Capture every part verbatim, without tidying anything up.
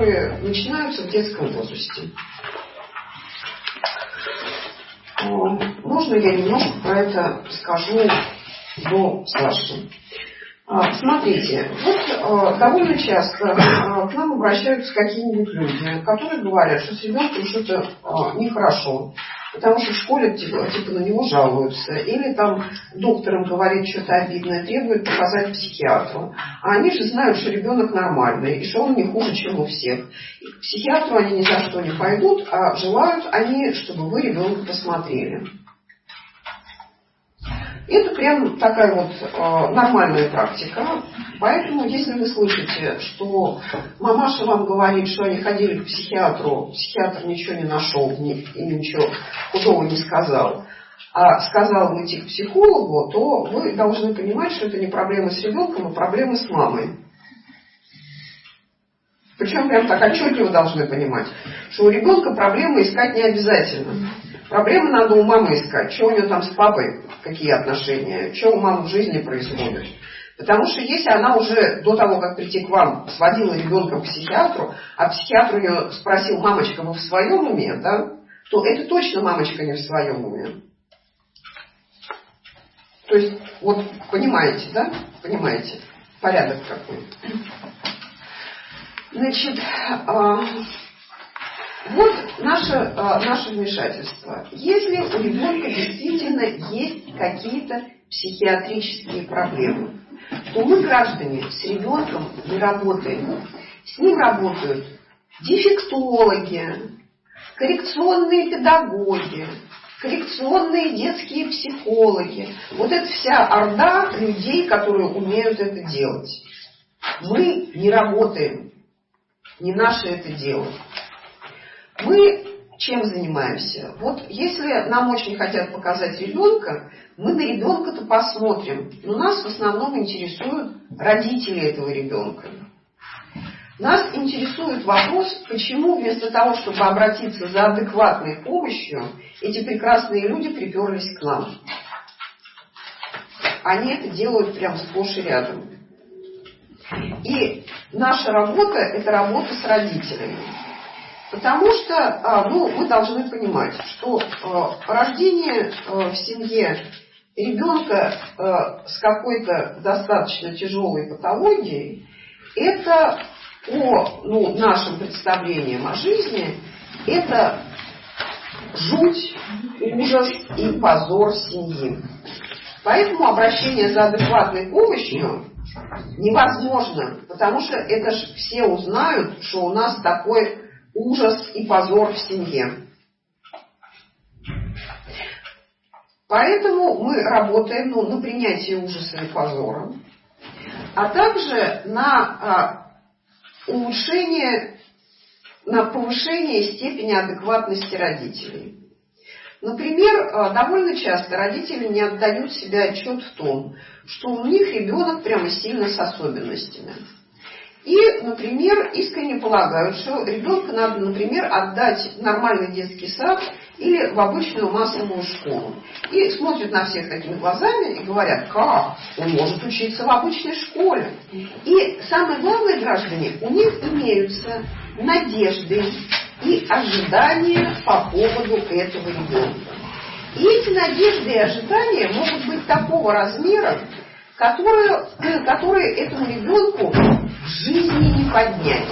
которые начинаются в детском возрасте. Можно я немножко про это скажу до Саши? Смотрите, вот довольно часто к нам обращаются какие-нибудь люди, которые говорят, что с ребенком что-то нехорошо, потому что в школе типа, типа на него жалуются, или там доктор им говорит что-то обидное, требует показать психиатру. А они же знают, что ребенок нормальный, и что он не хуже, чем у всех. И к психиатру они ни за что не пойдут, а желают они, чтобы вы ребенка посмотрели. Это прям такая вот э, нормальная практика. Поэтому, если вы слышите, что мамаша вам говорит, что они ходили к психиатру, психиатр ничего не нашел и ничего худого не сказал, а сказал идти к психологу, то вы должны понимать, что это не проблема с ребенком, а проблема с мамой. Причем прям так отчетливо должны понимать, что у ребенка проблемы искать не обязательно. Проблемы надо у мамы искать. Что у нее там с папой, какие отношения, что у мамы в жизни происходит. Потому что если она уже до того, как прийти к вам, сводила ребенка к психиатру, а психиатр ее спросил: мамочка, вы в своем уме, да? То это точно мамочка не в своем уме. То есть, вот понимаете, да? Понимаете, порядок какой. Значит, вот наше, наше вмешательство. Если у ребенка действительно есть какие-то психиатрические проблемы, то мы, граждане, с ребенком не работаем. С ним работают дефектологи, коррекционные педагоги, коррекционные детские психологи. Вот это вся орда людей, которые умеют это делать. Мы не работаем. Не наше это дело. Мы чем занимаемся? Вот если нам очень хотят показать ребенка, мы на ребенка-то посмотрим. Но нас в основном интересуют родители этого ребенка. Нас интересует вопрос, почему вместо того, чтобы обратиться за адекватной помощью, эти прекрасные люди приперлись к нам. Они это делают прям сплошь и рядом. И наша работа – это работа с родителями. Потому что ну, мы должны понимать, что э, рождение э, в семье ребенка э, с какой-то достаточно тяжелой патологией – это по ну, нашим представлениям о жизни, это жуть, ужас и позор семьи. Поэтому обращение за адекватной помощью невозможно, потому что это ж все узнают, что у нас такой ужас и позор в семье. Поэтому мы работаем ну, на принятии ужаса и позора, а также на а, улучшение, на повышение степени адекватности родителей. Например, довольно часто родители не отдают себе отчет в том, что у них ребенок прямо сильно с особенностями. И, например, искренне полагают, что ребенка надо, например, отдать в нормальный детский сад или в обычную массовую школу. И смотрят на всех такими глазами и говорят: как? Он может учиться в обычной школе. И самое главное, граждане, у них имеются надежды и ожидания по поводу этого ребенка. И эти надежды и ожидания могут быть такого размера, которые, которые этому ребенку в жизни не поднять.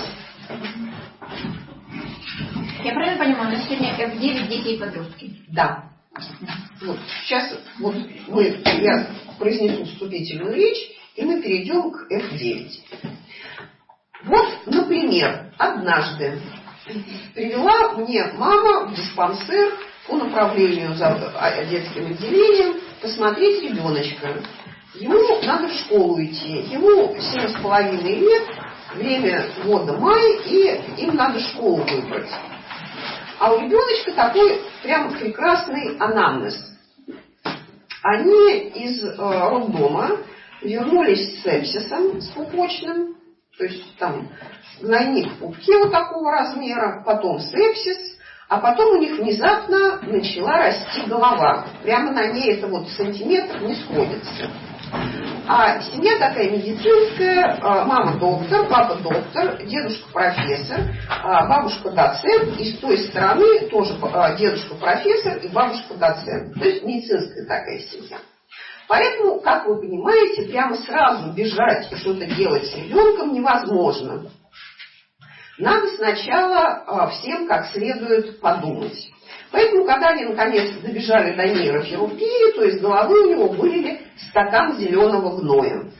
Я правильно понимаю, у нас сегодня эф девять дети и подростки? Да. Вот, сейчас вот мы, я произнесу вступительную речь, и мы перейдем к эф девять. Вот, например, однажды привела мне мама в диспансер по направлению за детским отделением посмотреть ребеночка. Ему надо в школу идти, ему семь с половиной лет, время года май, и им надо школу выбрать. А у ребеночка такой прям прекрасный анамнез. Они из э, роддома вернулись с сепсисом, с пупочным, то есть там гнойник в пупке вот такого размера, потом сепсис, а потом у них внезапно начала расти голова. Прямо на ней это вот сантиметр не сходится. А семья такая медицинская, мама доктор, папа доктор, дедушка профессор, бабушка доцент, и с той стороны тоже дедушка профессор и бабушка доцент. То есть медицинская такая семья. Поэтому, как вы понимаете, прямо сразу бежать и что-то делать с ребенком невозможно. Надо сначала всем как следует подумать. Поэтому, когда они наконец добежали до нейрохирургии, то из головы у него вылили стакан зеленого гноя.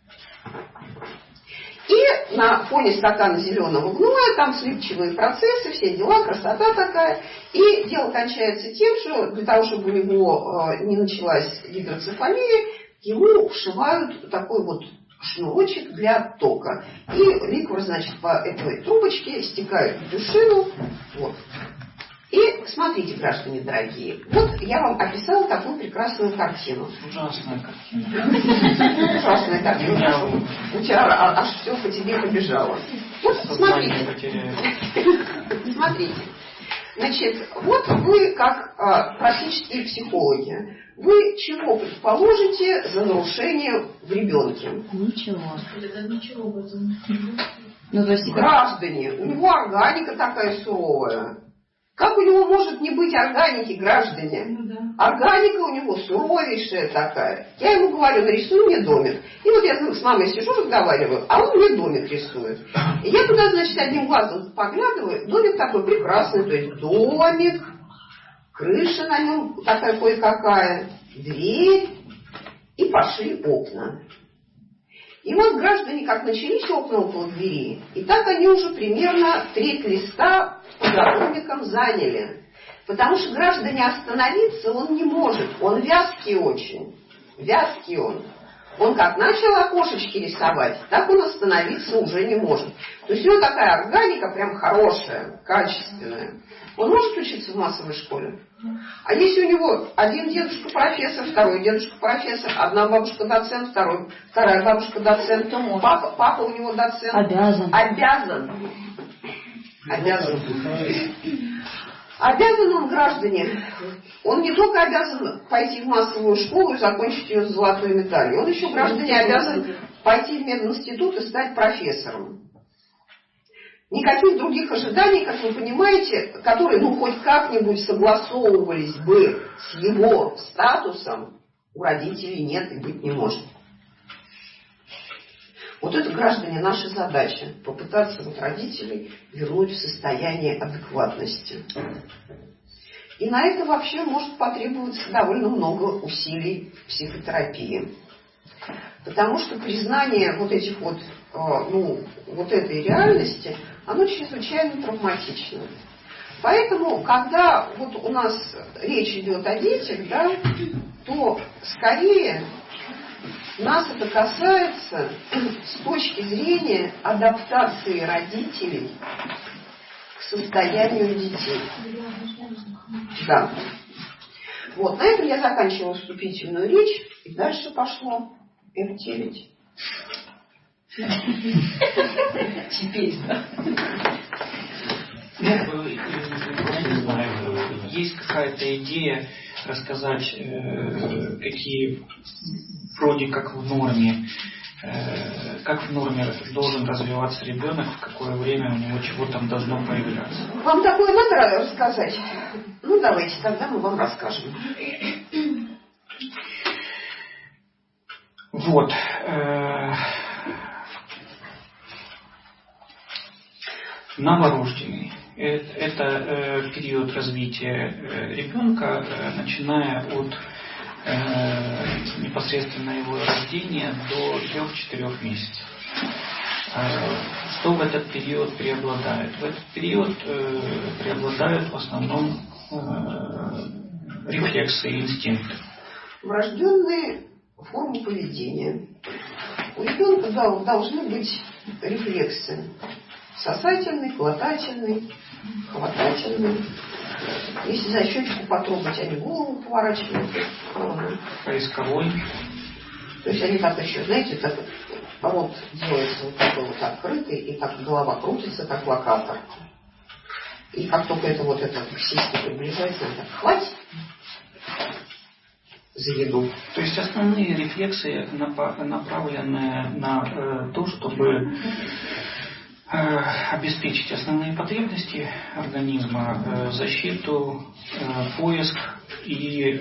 И на фоне стакана зеленого гноя там слипчивые процессы, все дела, красота такая. И дело кончается тем, что для того, чтобы у него не началась гидроцефалия, ему вшивают такой вот шнурочек для тока. И ликвор, значит, по этой трубочке стекает в брюшину. Вот. И смотрите, граждане дорогие, вот я вам описала такую прекрасную картину. Ужасная картина. Ужасная картина. У тебя аж все по тебе побежало. Вот смотрите. Смотрите. Значит, вот вы как а, практические психологи, вы чего предположите за нарушение в ребенке? Ничего. Ничего в этом. Ну, то есть... Граждане, у него органика такая суровая. Как у него может не быть органики, граждане? Ну, да. Органика у него суровейшая такая. Я ему говорю, нарисуй мне домик. И вот я с мамой сижу, разговариваю, а он мне домик рисует. И я туда, значит, одним глазом поглядываю. Домик такой прекрасный, то есть домик, крыша на нем такая кое-какая, дверь и пошли окна. И вот граждане как начались окна около двери, и так они уже примерно треть листа под домиком заняли. Потому что граждане остановиться он не может, он вязкий очень, вязкий он. Он как начал окошечки рисовать, так он остановиться уже не может. То есть у него такая органика прям хорошая, качественная. Он может учиться в массовой школе? А если у него один дедушка профессор, второй дедушка профессор, одна бабушка доцент, второй, вторая бабушка доцент, то может. Папа, папа у него доцент. Обязан. Обязан. Обязан. Обязан он, граждане, он не только обязан пойти в массовую школу и закончить ее с золотой медалью, он еще, граждане, обязан пойти в мединститут и стать профессором. Никаких других ожиданий, как вы понимаете, которые ну хоть как-нибудь согласовывались бы с его статусом, у родителей нет и быть не может. Вот это, граждане, наша задача. Попытаться вот родителей вернуть в состояние адекватности. И на это вообще может потребоваться довольно много усилий в психотерапии. Потому что признание вот этих вот, ну, вот этой реальности, оно чрезвычайно травматично. Поэтому, когда вот у нас речь идет о детях, да, то скорее нас это касается с точки зрения адаптации родителей к состоянию детей. Да. Вот, на этом я заканчивала вступительную речь, и дальше пошло эф девять. Теперь, да. Я не знаю, есть какая-то идея рассказать, э, какие вроде как в норме, э, как в норме должен развиваться ребенок, в какое время у него чего там должно появляться. Вам такое надо рассказать? Ну, давайте, тогда мы вам расскажем. Вот. Э, новорожденный. Это э, период развития э, ребенка, э, начиная от э, непосредственно его рождения до трех-четырех месяцев. Э, что в этот период преобладает? В этот период э, преобладают в основном э, рефлексы и инстинкты. Врожденные формы поведения. У ребенка да, должны быть рефлексы. Сосательный, глотательный, хватательный. Если за щечку потрогать, они голову поворачивают. Поисковой. То есть они так еще, знаете, так, рот делается вот такой вот открытый, и так голова крутится, как локатор. И как только это вот это к сиське приближается, он так хватит. за еду. То есть основные рефлексы направлены на то, чтобы обеспечить основные потребности организма, защиту, поиск и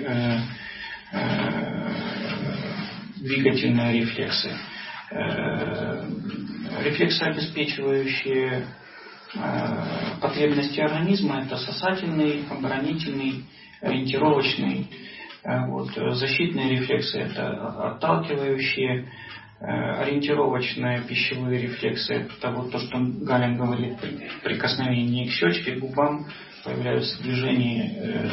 двигательные рефлексы. Рефлексы, обеспечивающие потребности организма, это сосательный, оборонительный, ориентировочный. Вот. Защитные рефлексы это отталкивающие, ориентировочные пищевые рефлексы это вот то, что Галин говорит, при прикосновении к щечке, к губам появляются движения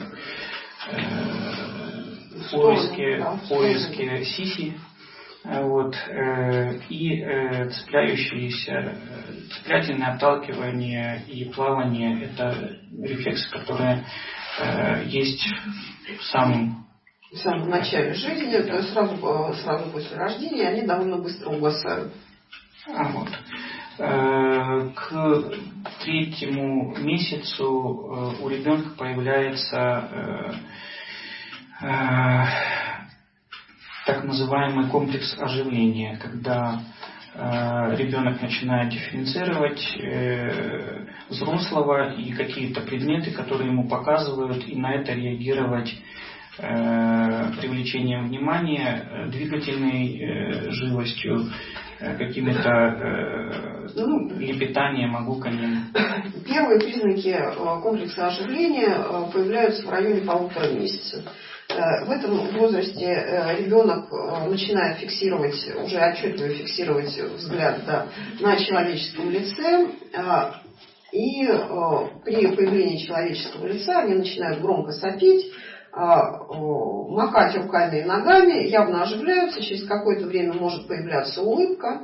в поиске, в поиске сиси. Вот, э, и э, цепляющиеся, цеплятельное отталкивание и плавание – это рефлексы, которые э, есть в самом, в самом начале жизни, то есть сразу, сразу после рождения, они довольно быстро угасают. А вот. э, к третьему месяцу э, у ребенка появляется э, э, так называемый комплекс оживления, когда э, ребенок начинает дифференцировать э, взрослого и какие-то предметы, которые ему показывают, и на это реагировать э, привлечением внимания, э, двигательной э, живостью, э, какими-то э, ну, лепетанием, огуканьем. Первые признаки комплекса оживления появляются в районе полутора месяцев. В этом возрасте ребенок начинает фиксировать, уже отчетливо фиксировать взгляд, да, на человеческом лице, и при появлении человеческого лица они начинают громко сопеть, махать руками и ногами, явно оживляются, через какое-то время может появляться улыбка.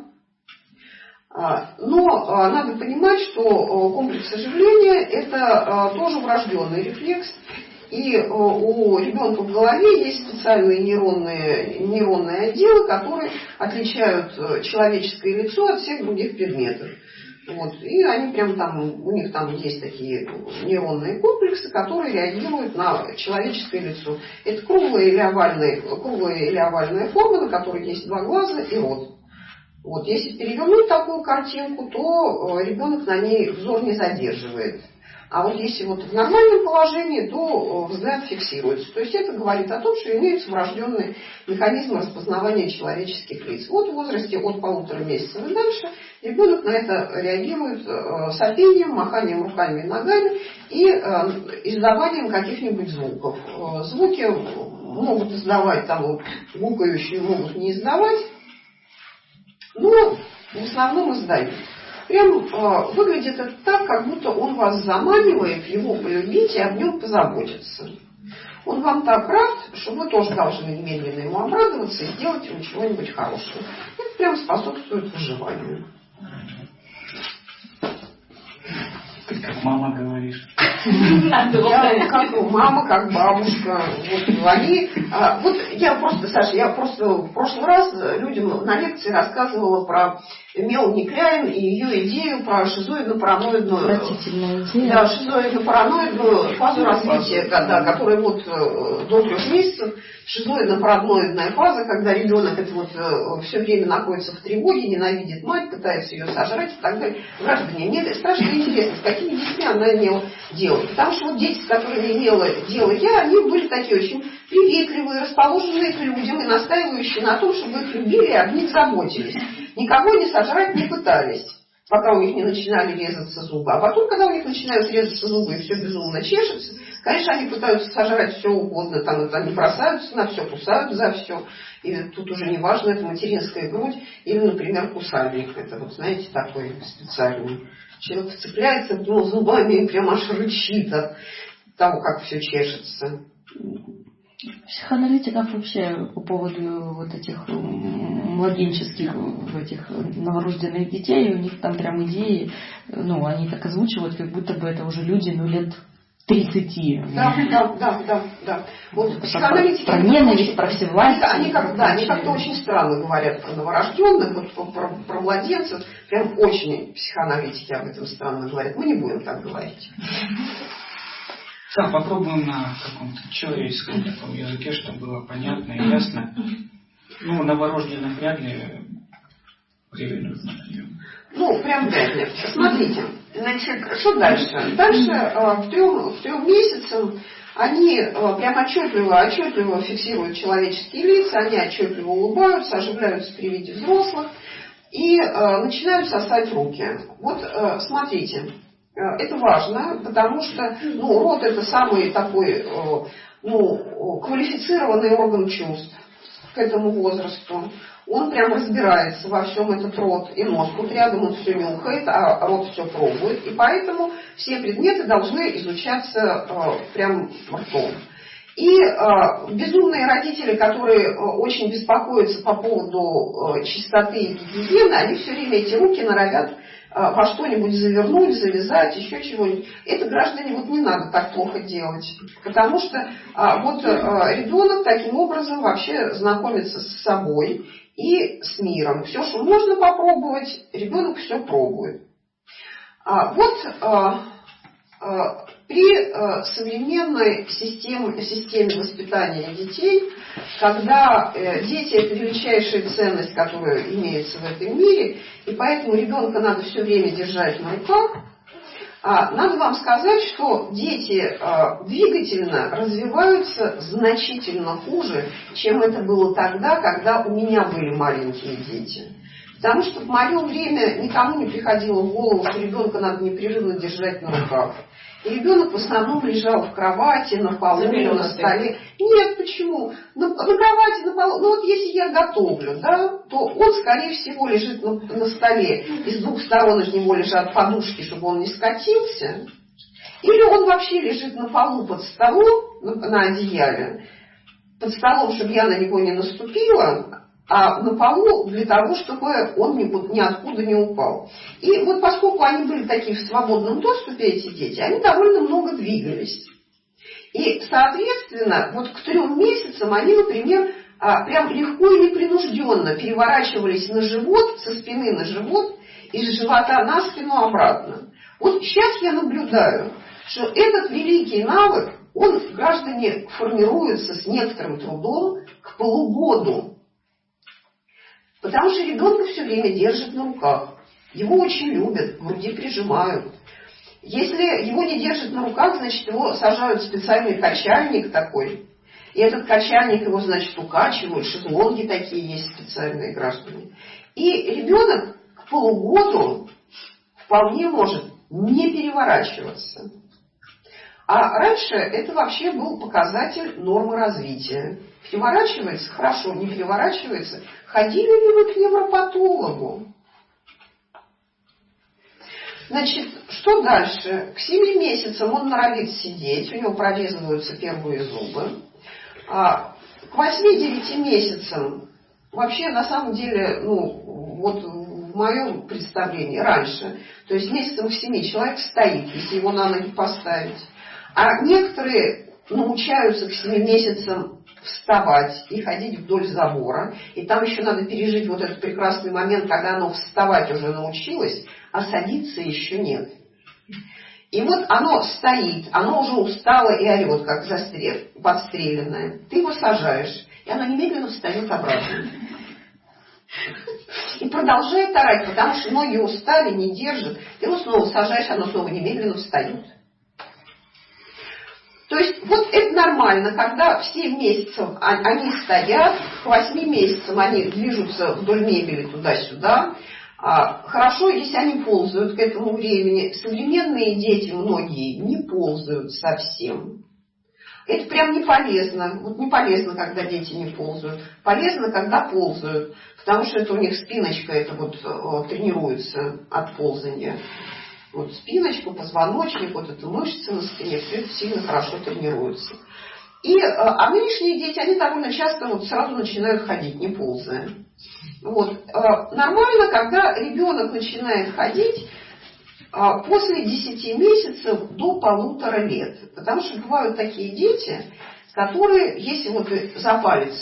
Но надо понимать, что комплекс оживления это тоже врожденный рефлекс. И у ребенка в голове есть специальные нейронные, нейронные отделы, которые отличают человеческое лицо от всех других предметов. Вот. И они прям там, у них там есть такие нейронные комплексы, которые реагируют на человеческое лицо. Это круглая или овальная, круглая или овальная форма, на которой есть два глаза и рот. Вот. Если перевернуть такую картинку, то ребенок на ней взор не задерживает. А вот если вот в нормальном положении, то взгляд фиксируется. То есть это говорит о том, что имеются врожденные механизмы распознавания человеческих лиц. Вот в возрасте от полутора месяцев и дальше ребенок на это реагирует сопением, маханием руками и ногами и издаванием каких-нибудь звуков. Звуки могут издавать, там вот, гукающие могут не издавать, но в основном издают. Прям э, выглядит это так, как будто он вас заманивает его полюбить и об нем позаботиться. Он вам так рад, что вы тоже должны немедленно ему обрадоваться и сделать ему чего-нибудь хорошего. Это прям способствует выживанию. Ты как мама говоришь. Я как мама, как бабушка. Вот, они, а, вот я просто, Саша, я просто в прошлый раз людям на лекции рассказывала про Мелани Кляйн и ее идею про шизоидно-параноидную, да, шизоидно-параноидную фазу развития, когда, которая вот до трех месяцев, шизоидно-параноидная фаза, когда ребенок это вот все время находится в тревоге, ненавидит мать, пытается ее сожрать и так далее. Граждане, мне страшно интересно, с какими детьми она имела дело. Потому что вот дети, с которыми имела дело я, они были такие очень приветливые, расположенные к людям и настаивающие на том, чтобы их любили и об них заботились. Никого не сожрать не пытались, пока у них не начинали резаться зубы. А потом, когда у них начинают резаться зубы и все безумно чешется, конечно, они пытаются сожрать все угодно. Там это они бросаются на все, кусают за все. И тут уже не важно, это материнская грудь или, например, кусальник. Это вот, знаете, такой специальный. Человек вцепляется в него зубами и прям аж рычит от того, как все чешется. Психоаналитиков вообще по поводу вот этих младенческих, этих новорожденных детей, у них там прям идеи, ну, они так озвучивают, как будто бы это уже люди, ну, лет тридцати. Да, да, да, да, да. Вот психоаналитики... Про ненависть, про всевластие. Они, как, да, они как-то очень странно говорят про новорожденных, вот про, про младенцев. Прям очень психоаналитики об этом странно говорят. Мы не будем так говорить. Да, попробуем на каком-то человеческом таком языке, чтобы было понятно и ясно. Ну, новорожденных вряд ли приведут, например. Ну, прям вряд ли. Смотрите, значит, что дальше? Дальше э, к трем, к трем месяцам они э, прям отчетливо, отчетливо фиксируют человеческие лица, они отчетливо улыбаются, оживляются при виде взрослых и э, начинают сосать руки. Вот э, смотрите, э, это важно, потому что ну, рот это самый такой э, ну, квалифицированный орган чувств к этому возрасту. Он прям разбирается во всем, этот рот и нос. Тут рядом он все нюхает, а рот все пробует. И поэтому все предметы должны изучаться э, прям ртом. И э, безумные родители, которые э, очень беспокоятся по поводу э, чистоты и гигиены, они все время эти руки норовят э, во что-нибудь завернуть, завязать, еще чего-нибудь. Это, граждане, вот не надо так плохо делать. Потому что э, вот э, ребенок таким образом вообще знакомится с собой и с миром. Все, что можно попробовать, ребенок все пробует. А вот а, а, при а, современной системе, системе воспитания детей, когда а, дети это величайшая ценность, которая имеется в этом мире, и поэтому ребенка надо все время держать на руках, а, надо вам сказать, что дети а, двигательно развиваются значительно хуже, чем это было тогда, когда у меня были маленькие дети. Потому что в мое время никому не приходило в голову, что ребенка надо непрерывно держать на руках. И ребенок в основном лежал в кровати, на полу, на столе. Нет, почему? На, на кровати, на полу. Ну вот если я готовлю, да, то он, скорее всего, лежит на, на столе. И с двух сторон из него лежат подушки, чтобы он не скатился. Или он вообще лежит на полу под столом, на, на одеяле, под столом, чтобы я на него не наступила, а на полу для того, чтобы он ниоткуда не упал. И вот поскольку они были такие в свободном доступе, эти дети, они довольно много двигались. И, соответственно, вот к трем месяцам они, например, прям легко и непринужденно переворачивались на живот, со спины на живот, и с живота на спину обратно. Вот сейчас я наблюдаю, что этот великий навык, он, граждане, формируется с некоторым трудом к полугоду. Потому что ребенка все время держат на руках. Его очень любят, в груди прижимают. Если его не держат на руках, значит, его сажают в специальный качальник такой. И этот качальник его, значит, укачивают. Шезлонги такие есть специальные, граждане. И ребенок к полугоду вполне может не переворачиваться. А раньше это вообще был показатель нормы развития. Переворачивается хорошо, не переворачивается. Ходили ли вы к невропатологу? Значит, что дальше? К семи месяцам он норовит сидеть, у него прорезываются первые зубы. А к восьми-девяти месяцам, вообще на самом деле, ну, вот в моем представлении, раньше, то есть месяцам к семи человек стоит, если его на ноги поставить. А некоторые научаются к семи месяцам вставать и ходить вдоль забора. И там еще надо пережить вот этот прекрасный момент, когда оно вставать уже научилось, а садиться еще нет. И вот оно стоит, оно уже устало и орет, как застрел, подстреленное. Ты его сажаешь, и оно немедленно встает обратно. И продолжает орать, потому что ноги устали, не держат. Ты его снова сажаешь, оно снова немедленно встает. То есть вот это нормально, когда в семь месяцев они стоят, к восьми месяцам они движутся вдоль мебели туда-сюда. Хорошо, если они ползают к этому времени. Современные дети, многие, не ползают совсем. Это прям не полезно. Вот не полезно, когда дети не ползают. Полезно, когда ползают. Потому что это у них спиночка это вот тренируется от ползания. Вот спиночку, позвоночник, вот эта мышца на спине, все это сильно хорошо тренируется. И, а нынешние дети, они довольно часто вот сразу начинают ходить, не ползая. Вот. Нормально, когда ребенок начинает ходить после десяти месяцев до полутора лет. Потому что бывают такие дети, которые, если вот за палец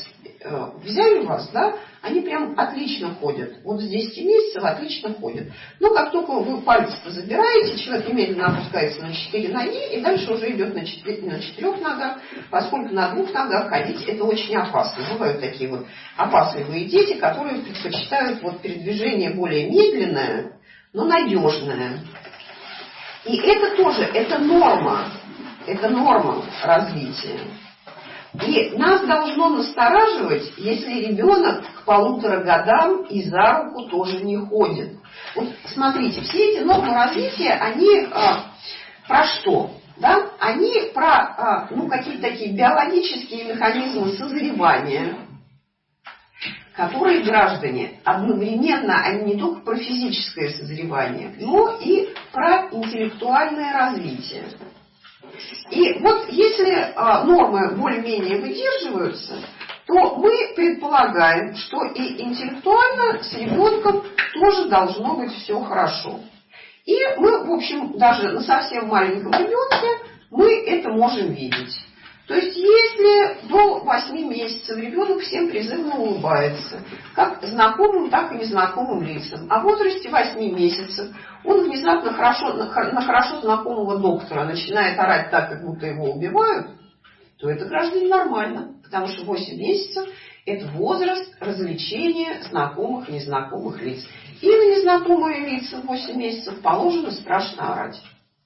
взяли вас, да, они прям отлично ходят. Вот с десяти месяцев отлично ходят. Но как только вы пальцы-то забираете, человек немедленно опускается на четыре ноги и дальше уже идет на, четыре, на четырех ногах, поскольку на двух ногах ходить это очень опасно. Бывают такие вот опасливые дети, которые предпочитают вот передвижение более медленное, но надежное. И это тоже, это норма, это норма развития. И нас должно настораживать, если ребенок к полутора годам и за руку тоже не ходит. Вот смотрите, все эти нормы развития, они а, про что? Да? Они про а, ну, какие-то такие биологические механизмы созревания, которые граждане одновременно, они не только про физическое созревание, но и про интеллектуальное развитие. И вот если а, нормы более-менее выдерживаются, то мы предполагаем, что и интеллектуально с ребенком тоже должно быть все хорошо. И мы, в общем, даже на совсем маленьком ребенке мы это можем видеть. То есть если до восьми месяцев ребенок всем призывно улыбается, как знакомым, так и незнакомым лицам, а в возрасте восьми месяцев он внезапно хорошо, на хорошо знакомого доктора начинает орать так, как будто его убивают, то это граждане нормально, потому что восемь месяцев – это возраст развлечения знакомых и незнакомых лиц. И на незнакомые лица в восемь месяцев положено страшно орать.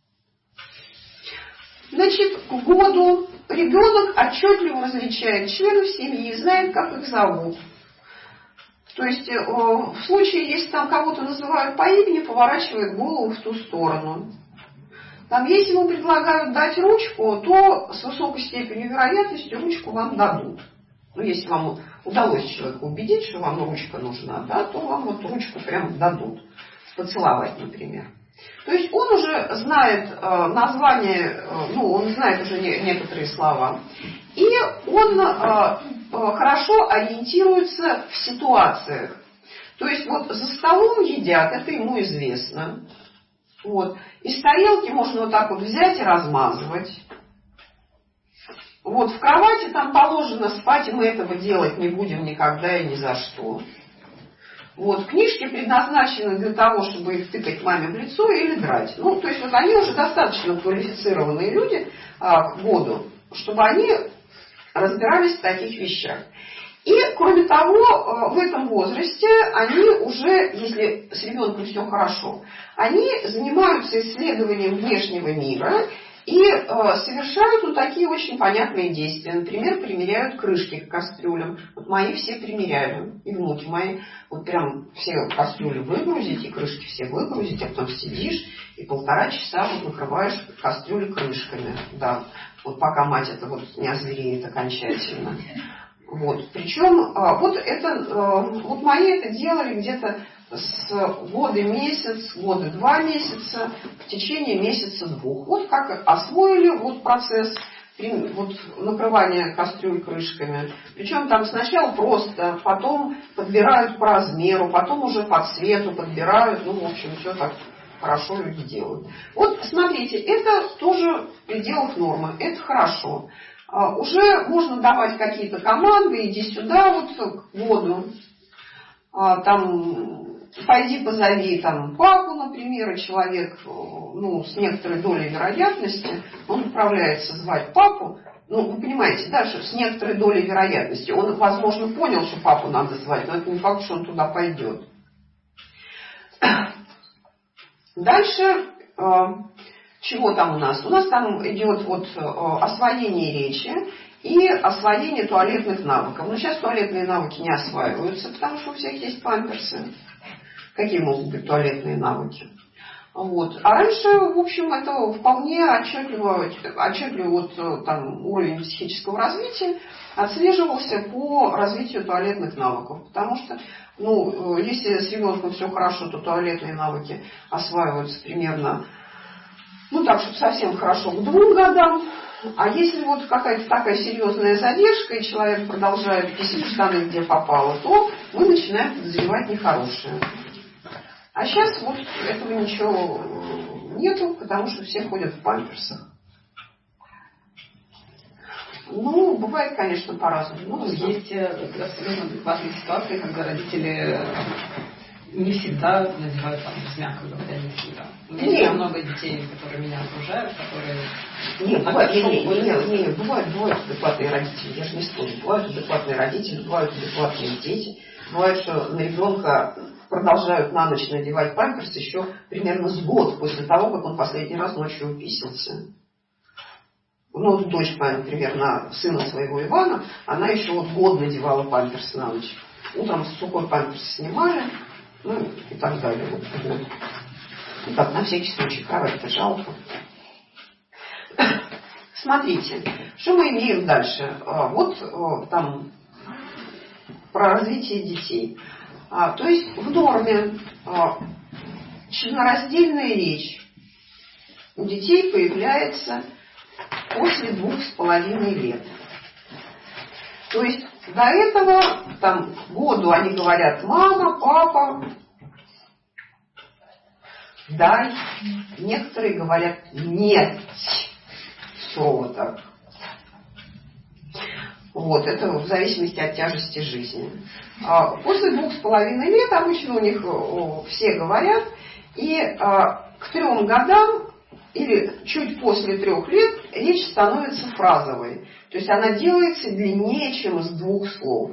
Значит, к году ребенок отчетливо различает членов семьи, знает, как их зовут. То есть в случае, если там кого-то называют по имени, поворачивает голову в ту сторону. Там, если ему предлагают дать ручку, то с высокой степенью вероятности ручку вам дадут. Ну, если вам удалось человека убедить, что вам ручка нужна, да, то вам вот ручку прям дадут. Поцеловать, например. То есть он уже знает э, название, э, ну, он знает уже не, некоторые слова. И он э, э, хорошо ориентируется в ситуациях. То есть вот за столом едят, это ему известно. Вот. Из тарелки можно вот так вот взять и размазывать. Вот в кровати там положено спать, и мы этого делать не будем никогда и ни за что. Вот, книжки предназначены для того, чтобы их тыкать маме в лицо или драть. Ну, то есть вот они уже достаточно квалифицированные люди а, к году, чтобы они разбирались в таких вещах. И, кроме того, в этом возрасте они уже, если с ребенком все хорошо, они занимаются исследованием внешнего мира и э, совершают ну, такие очень понятные действия. Например, примеряют крышки к кастрюлям. Вот мои все примеряли, и внуки мои. Вот прям все кастрюли выгрузить, и крышки все выгрузить, а потом сидишь и полтора часа вот накрываешь кастрюли крышками. Да. Вот пока мать это вот не озвереет окончательно. Вот. Причем вот это, вот мои это делали где-то с года месяц, года два месяца, в течение месяца-двух. Вот как освоили вот процесс вот, накрывания кастрюль крышками. Причем там сначала просто, потом подбирают по размеру, потом уже по цвету подбирают. Ну, в общем, все так хорошо люди делают. Вот смотрите, это тоже в пределах нормы, это хорошо. Uh, уже можно давать какие-то команды, иди сюда, вот к воду, uh, там, пойди позови там, папу, например, и человек ну, с некоторой долей вероятности, он отправляется звать папу, ну, вы понимаете, да, что с некоторой долей вероятности, он, возможно, понял, что папу надо звать, но это не факт, что он туда пойдет. Дальше... Uh, Чего там у нас? У нас там идет вот освоение речи и освоение туалетных навыков. Но сейчас туалетные навыки не осваиваются, потому что у всех есть памперсы. Какие могут быть туалетные навыки? Вот. А раньше, в общем, это вполне отчетливо, отчетливо вот, там, уровень психического развития отслеживался по развитию туалетных навыков. Потому что, ну, если с ребенком все хорошо, то туалетные навыки осваиваются примерно ну так, чтобы совсем хорошо, к двум годам. А если вот какая-то такая серьезная задержка, и человек продолжает писать в штаны, где попало, то мы начинаем подозревать нехорошее. А сейчас вот этого ничего нету, потому что все ходят в памперсах. Ну, бывает, конечно, по-разному. Ну, есть абсолютно адекватные ситуации, когда родители не всегда надевают, там, мягко говоря, не всегда. У меня есть много детей, которые меня окружают, которые... Нет, бывает, не, не, не, не, бывают, бывают адекватные родители, я же не спорю. Бывают адекватные родители, бывают адекватные дети. Бывает, что на ребенка продолжают на ночь надевать памперс еще примерно с год после того, как он последний раз ночью уписался. Ну, вот дочь моя, например, на сына своего Ивана, она еще вот год надевала памперс на ночь. Утром сухой памперс снимали, ну и так далее. Вот, вот. Ну так, на всякий случай, кровать-то жалко. Смотрите, что мы имеем дальше? Вот там про развитие детей. То есть в норме членораздельная речь у детей появляется после двух с половиной лет. То есть до этого там году они говорят мама, папа, дай. Некоторые говорят нет. Слово так. Вот, это в зависимости от тяжести жизни. А после двух с половиной лет обычно у них о, все говорят, и а, к трем годам или чуть после трех лет речь становится фразовой. То есть она делается длиннее, чем из двух слов.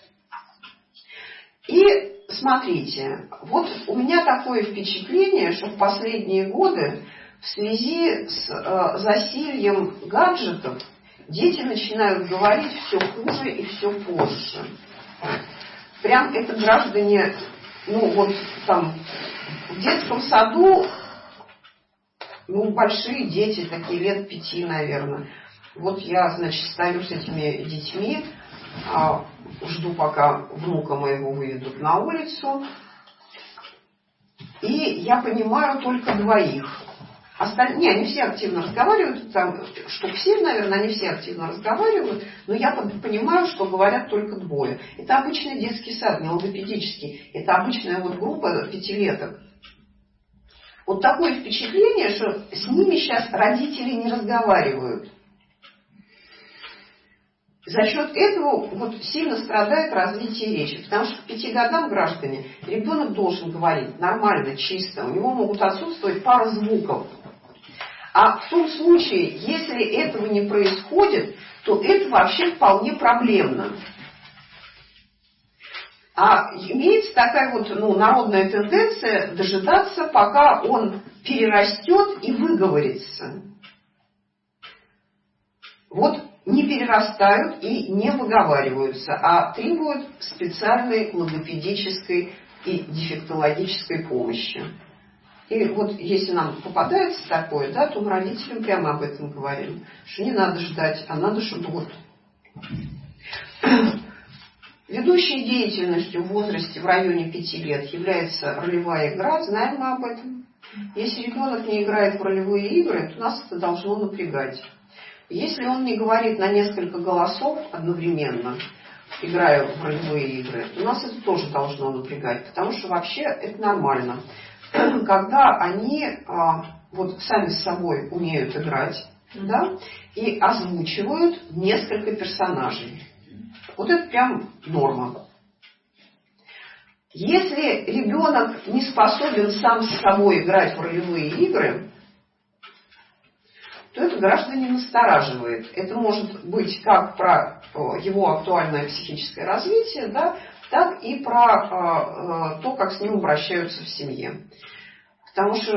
И смотрите, вот у меня такое впечатление, что в последние годы в связи с э, засильем гаджетов дети начинают говорить все хуже и все позже. Прям это граждане, ну вот там в детском саду, ну большие дети, такие лет пяти, наверное. Вот я, значит, стою с этими детьми, а, жду, пока внука моего выведут на улицу. И я понимаю только двоих. Остальные, не, они все активно разговаривают, там штук семь, наверное, они все активно разговаривают, но я понимаю, что говорят только двое. Это обычный детский сад, не логопедический. Это обычная вот группа пятилеток. Вот такое впечатление, что с ними сейчас родители не разговаривают. За счет этого вот сильно страдает развитие речи. Потому что к пяти годам, граждане, ребенок должен говорить нормально, чисто. У него могут отсутствовать пара звуков. А в том случае, если этого не происходит, то это вообще вполне проблемно. А имеется такая вот ну, народная тенденция дожидаться, пока он перерастет и выговорится. Вот не перерастают и не выговариваются, а требуют специальной логопедической и дефектологической помощи. И вот если нам попадается такое, да, то мы родителям прямо об этом говорим, что не надо ждать, а надо, чтобы вот... Ведущей деятельностью в возрасте в районе пяти лет является ролевая игра, знаем мы об этом. Если ребенок не играет в ролевые игры, то нас это должно напрягать. Если он не говорит на несколько голосов одновременно, играя в ролевые игры, то нас это тоже должно напрягать, потому что вообще это нормально. Когда они а, вот сами с собой умеют играть, да, и озвучивают несколько персонажей. Вот это прям норма. Если ребенок не способен сам с собой играть в ролевые игры, то это граждане настораживает. Это может быть как про его актуальное психическое развитие, да, так и про то, как с ним обращаются в семье. Потому что,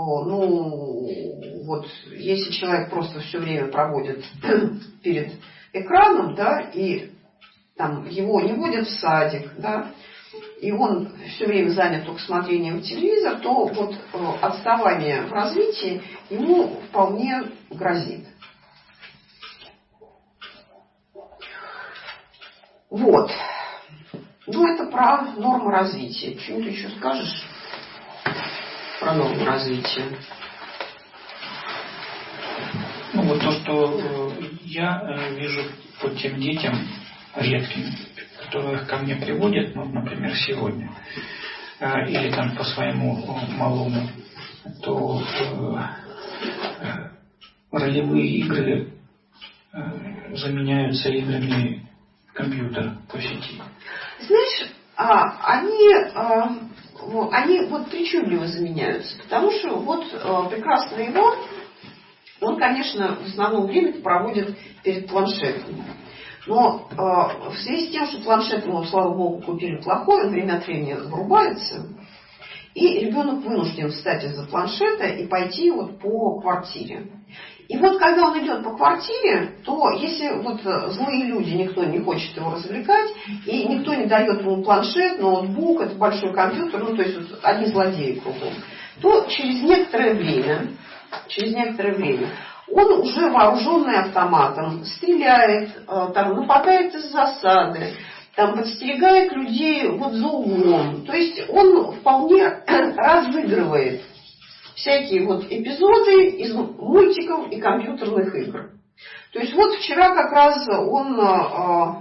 ну, вот, если человек просто все время проводит перед экраном, да, и там, его не водят в садик, да, и он все время занят только смотрением в телевизор, то вот отставание в развитии ему вполне грозит. Вот. Ну, это про норму развития. Что-нибудь еще скажешь про норму развития? Ну, вот то, что я вижу по тем детям редким, которых ко мне приводят, ну, например, сегодня, или там по своему малому, то э, ролевые игры заменяются играми компьютер по сети? Знаешь, они, они вот причудливо заменяются, потому что вот прекрасный Иван, он, конечно, в основном время проводит перед планшетом. Но э, в связи с тем, что планшет ему, слава богу, купили плохой, он время от времени вырубается, и ребенок вынужден встать из-за планшета и пойти вот по квартире. И вот когда он идет по квартире, то если вот злые люди, никто не хочет его развлекать, и никто не дает ему планшет, ноутбук, это большой компьютер, ну то есть вот одни злодеи кругом, то через некоторое время, через некоторое время он уже вооруженный автоматом стреляет, там, нападает из засады, там, подстерегает людей вот за углом. То есть он вполне разыгрывает всякие вот эпизоды из мультиков и компьютерных игр. То есть вот вчера как раз он э,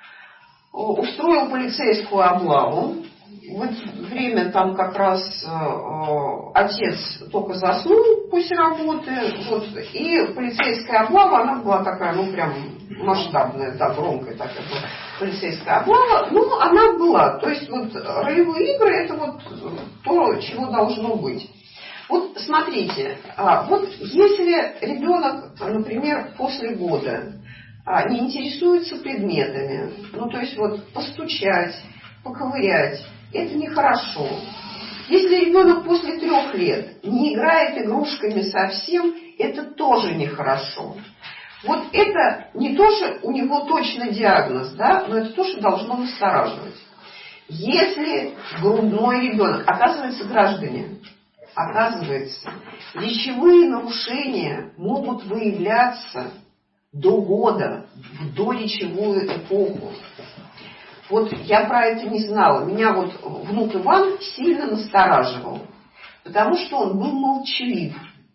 устроил полицейскую облаву. В это время там как раз э, отец только заснул после работы, вот, и полицейская облава, она была такая, ну прям масштабная, да, громкая такая была полицейская облава, ну она была, то есть вот ролевые игры это вот то, чего должно быть. Вот смотрите, вот если ребенок, например, после года не интересуется предметами, ну то есть вот постучать, поковырять, это нехорошо. Если ребенок после трех лет не играет игрушками совсем, это тоже нехорошо. Вот это не то, что у него точно диагноз, да, но это то, что должно настораживать. Если грудной ребенок, оказывается, граждане, оказывается, речевые нарушения могут выявляться до года, в доречевую эпоху. Вот я про это не знала. Меня вот внук Иван сильно настораживал, потому что он был молчалив.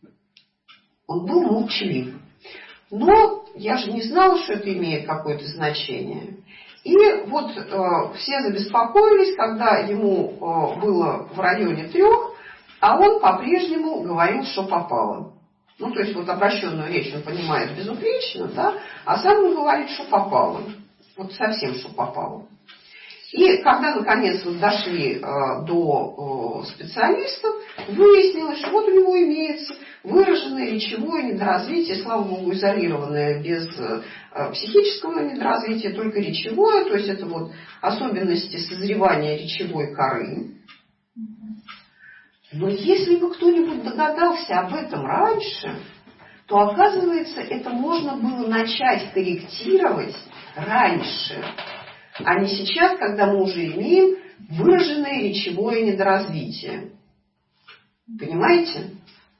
Он был молчалив. Но я же не знала, что это имеет какое-то значение. И вот э, все забеспокоились, когда ему э, было в районе трех, а он по-прежнему говорил, что попало. Ну, то есть вот обращенную речь он понимает безупречно, да, а сам он говорит, что попало. Вот совсем, что попало. И когда, наконец, вот дошли э, до э, специалистов, выяснилось, что вот у него имеется выраженное речевое недоразвитие, слава богу, изолированное без э, психического недоразвития, только речевое, то есть это вот особенности созревания речевой коры. Но если бы кто-нибудь догадался об этом раньше, то, оказывается, это можно было начать корректировать раньше, а не сейчас, когда мы уже имеем выраженное речевое недоразвитие. Понимаете?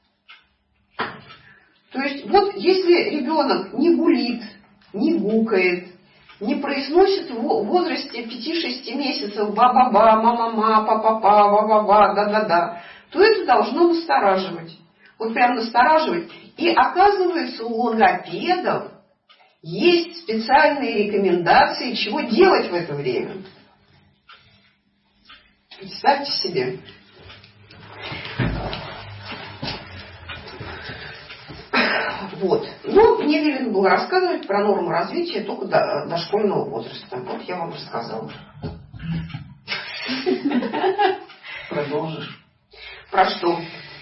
То есть вот если ребенок не гулит, не гукает, не произносит в возрасте пяти-шести месяцев ба-ба-ба, ма-ма-ма, па-па-па, ва-ва-ва, да-да-да, то это должно настораживать. Вот прям настораживать. И оказывается, у логопедов есть специальные рекомендации, чего делать в это время. Представьте себе. Вот. Ну, мне велено было рассказывать про норму развития только до дошкольного возраста. Вот я вам рассказала. Продолжишь? Про что?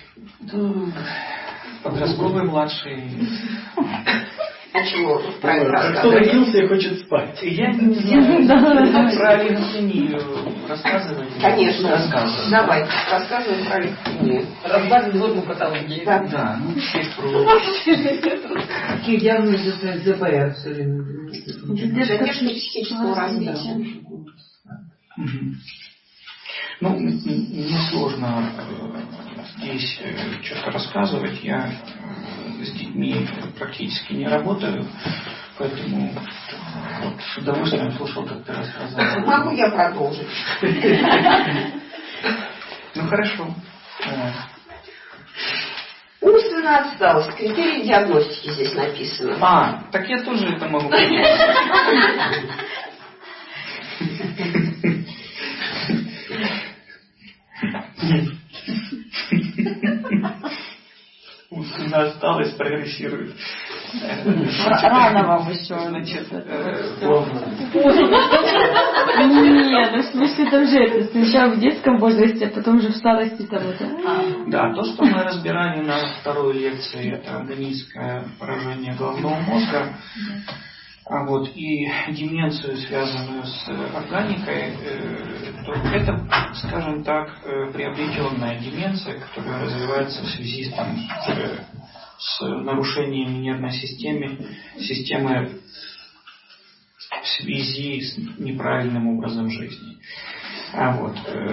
Подростковый младший. А чего про это рассказывать? Кто родился и хочет спать? Я не знаю. Про лейкемию рассказывать? Конечно. Рассказывай. Давай, рассказываем про лейкемию. Разбавить злобную патологию. Да. Да, ну есть про... Какие диагнозы ЗПР все время? Задержка психического развития. Ну, мне сложно здесь что-то рассказывать. Я с детьми практически не работаю, поэтому вот с удовольствием слушал, как ты рассказывал. Могу я продолжить? Ну, хорошо. Умственная отсталость. Критерии диагностики здесь написано. А, так я тоже это могу понять. Умственная отсталость прогрессирует. Рано вам еще. Значит, нет, ну в смысле там же это сначала в детском возрасте, а потом уже в старости там это. Да, то, что мы разбирали на второй лекции, это органическое поражение головного мозга. А вот и деменцию, связанную с органикой, то это, скажем так, приобретенная деменция, которая развивается в связи с, там, с нарушением нервной системы, системы в связи с неправильным образом жизни. А вот,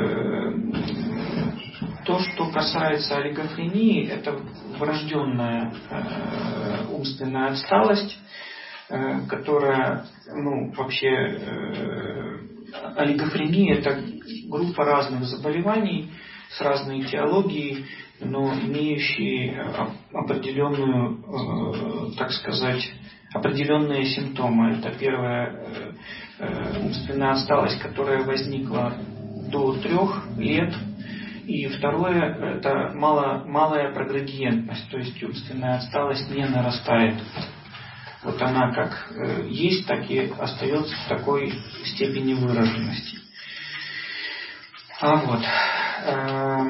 то, что касается олигофрении, это врожденная умственная отсталость, которая, ну, вообще, э, олигофрения — это группа разных заболеваний с разной этиологией, но имеющие определенную, э, так сказать, определенные симптомы. Это первая э, умственная отсталость, которая возникла до трех лет. И второе — это мало, малая проградиентность, то есть умственная отсталость не нарастает. Вот она как есть, так и остается в такой степени выраженности. А вот.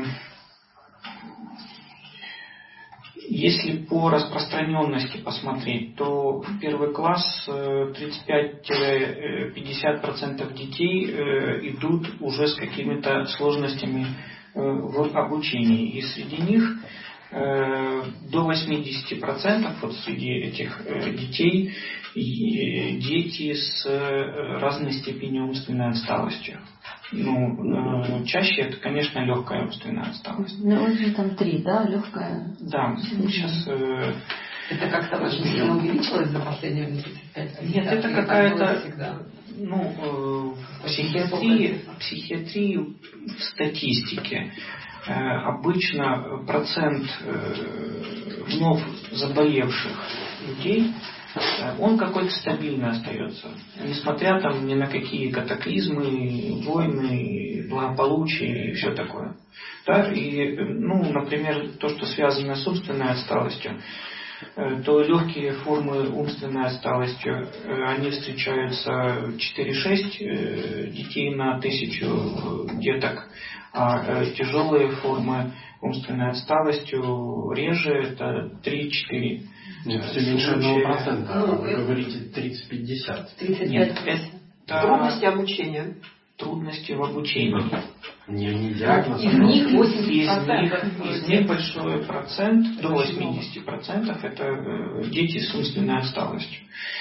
Если по распространенности посмотреть, то в первый класс тридцать пять - пятьдесят процентов детей идут уже с какими-то сложностями в обучении. И среди них до восемьдесят процентов вот среди этих детей дети с разной степенью умственной отсталости. Ну, чаще это, конечно, легкая умственная отсталость. Ну, он же там три, да, легкая? Да, сейчас... Это как-то очень сильно увеличилось за последние тридцать пять лет? Нет, это какая-то... Ну, в психиатрии, психиатрии в статистике обычно процент вновь заболевших людей, он какой-то стабильный остается, несмотря там ни на какие катаклизмы, войны, благополучие и все такое. Да? И, ну, например, то, что связано с умственной отсталостью, то легкие формы умственной отсталости, они встречаются четыре-шесть детей на тысячу деток, а тяжелые формы умственной отсталости реже, это три-четыре. Нет, все меньше одного процента, а вы говорите тридцать-пятьдесят. Нет, это трудности обучения. Трудности в обучении. Не, не диагноз. Из них восемьдесят процентов. Из них, из них большой процент, до восемьдесят процентов, это дети с умственной отсталостью.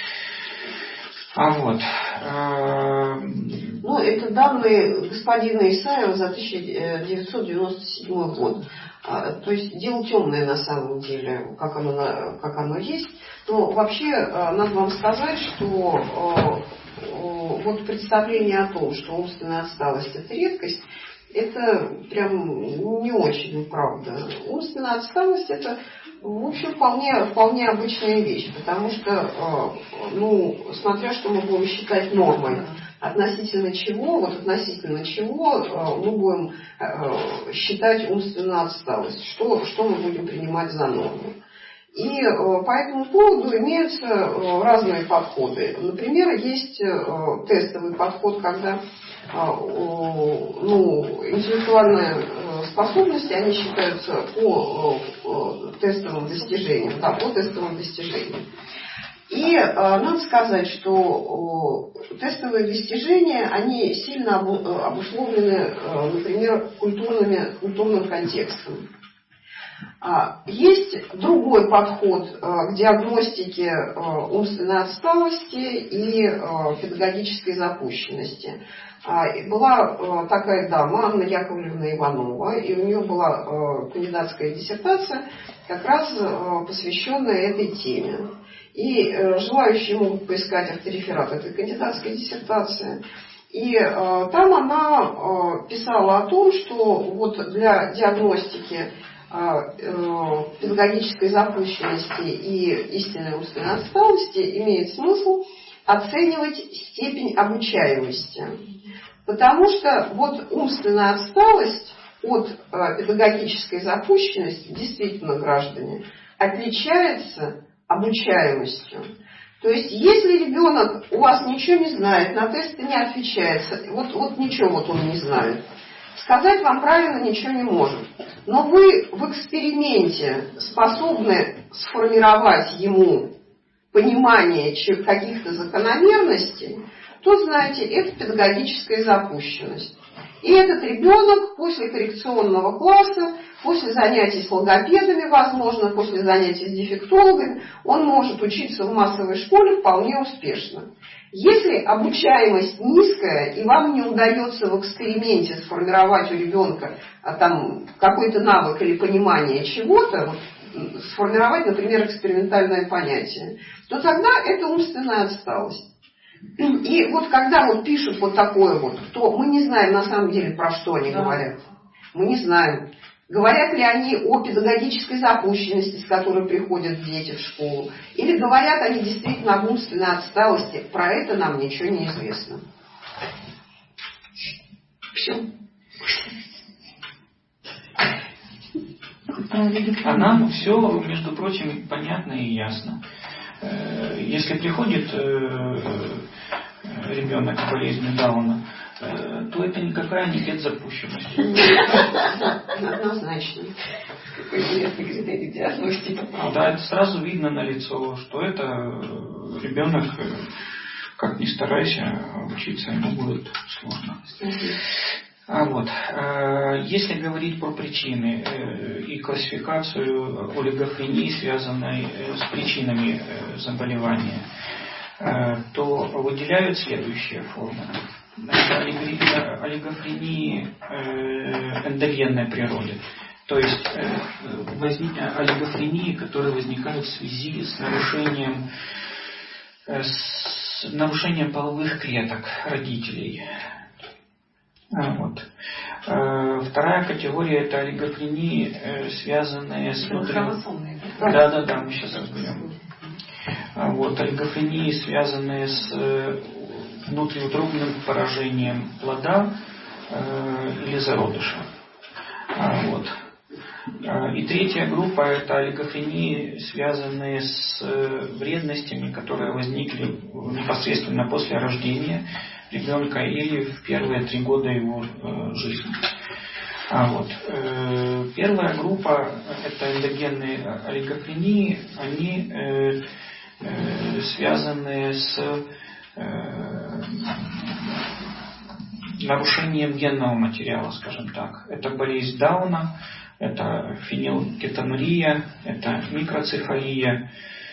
А вот. Ну, это данные господина Исаева за тысяча девятьсот девяносто седьмой год. То есть дело темное на самом деле, как оно, как оно есть. Но вообще надо вам сказать, что вот представление о том, что умственная отсталость это редкость, это прям не очень правда. Умственная отсталость это, в общем, вполне, вполне обычная вещь, потому что, ну, смотря что мы будем считать нормой, относительно чего, вот относительно чего мы будем считать умственную отсталость, что, что мы будем принимать за норму. И по этому поводу имеются разные подходы. Например, есть тестовый подход, когда ну, интеллектуальные способности, они считаются по тестовым достижениям, да, по тестовым достижениям. И надо сказать, что тестовые достижения, они сильно обусловлены, например, культурными, культурным контекстом. Есть другой подход к диагностике умственной отсталости и педагогической запущенности. Была такая дама, Анна Яковлевна Иванова, и у нее была кандидатская диссертация, как раз посвященная этой теме. И желающие могут поискать автореферат этой кандидатской диссертации. И э, там она э, писала о том, что вот для диагностики педагогической запущенности и истинной умственной отсталости имеет смысл оценивать степень обучаемости. Потому что вот умственная отсталость от педагогической запущенности, действительно, граждане, отличается обучаемостью. То есть, если ребенок у вас ничего не знает, на тесты не отвечает, вот, вот ничего вот он не знает, сказать вам правильно ничего не может. Но вы в эксперименте способны сформировать ему понимание каких-то закономерностей, то, знаете, это педагогическая запущенность. И этот ребенок после коррекционного класса, после занятий с логопедами, возможно, после занятий с дефектологами, он может учиться в массовой школе вполне успешно. Если обучаемость низкая, и вам не удается в эксперименте сформировать у ребенка а, там, какой-то навык или понимание чего-то, вот, сформировать, например, экспериментальное понятие, то тогда это умственная отсталость. И вот когда вот пишут вот такое вот, то мы не знаем на самом деле, про что они да. говорят. Мы не знаем. Говорят ли они о педагогической запущенности, с которой приходят дети в школу, или говорят они действительно об умственной отсталости. Про это нам ничего не известно. Все. А нам все, между прочим, понятно и ясно. Если приходит ребенок с болезнью Дауна, то это никакая не педзапущенность. Однозначно. Какой интересный критерий диагностики. Да, это сразу видно на лицо, что это ребенок, как ни старайся, учиться ему будет сложно. А вот, если говорить про причины и классификацию олигофрении, связанной с причинами заболевания, то выделяют следующие формы. Олигофрении эндогенной природы, то есть олигофрении, которые возникают в связи с нарушением, с нарушением половых клеток родителей. Вот. Вторая категория – это олигофрении, связанные с внутренним... Да, да, да, мы сейчас разберем. Вот, олигофрении, связанные с внутриутробным поражением плода э, или зародыша. Вот. И третья группа – это олигофрении, связанные с вредностями, которые возникли непосредственно после рождения ребенка или в первые три года его э, жизни. А вот. э, первая группа – это эндогенные олигофрении, они э, э, связаны с нарушением генного материала, скажем так. Это болезнь Дауна, это фенилкетонурия, это микроцефалия.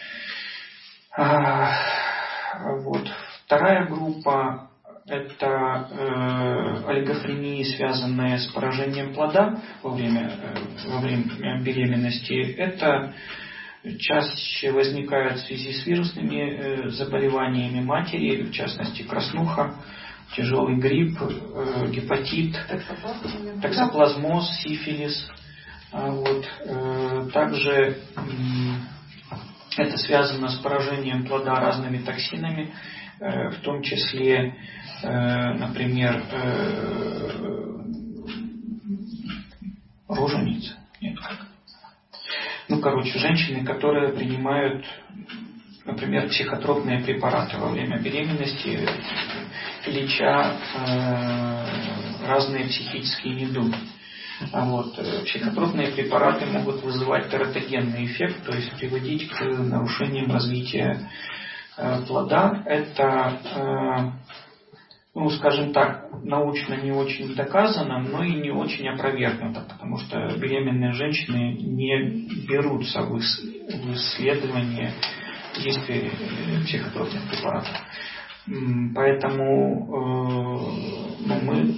Вот. Вторая группа – это э, олигофрении, связанные с поражением плода во время, э, во время беременности. Это чаще возникают в связи с вирусными э, заболеваниями матери, в частности краснуха, тяжелый грипп, э, гепатит, токсоплазмоз, сифилис. А вот, э, также э, это связано с поражением плода разными токсинами, э, в том числе, э, например, э, роженица. Нет, как? Ну, короче, женщины, которые принимают, например, психотропные препараты во время беременности, леча э, разные психические недуги. А вот, психотропные препараты могут вызывать тератогенный эффект, то есть приводить к нарушениям развития э, плода. Это, э, ну, скажем так, научно не очень доказано, но и не очень опровергнуто, потому что беременные женщины не берутся в исследование действия психотропных препаратов. Поэтому э, ну, мы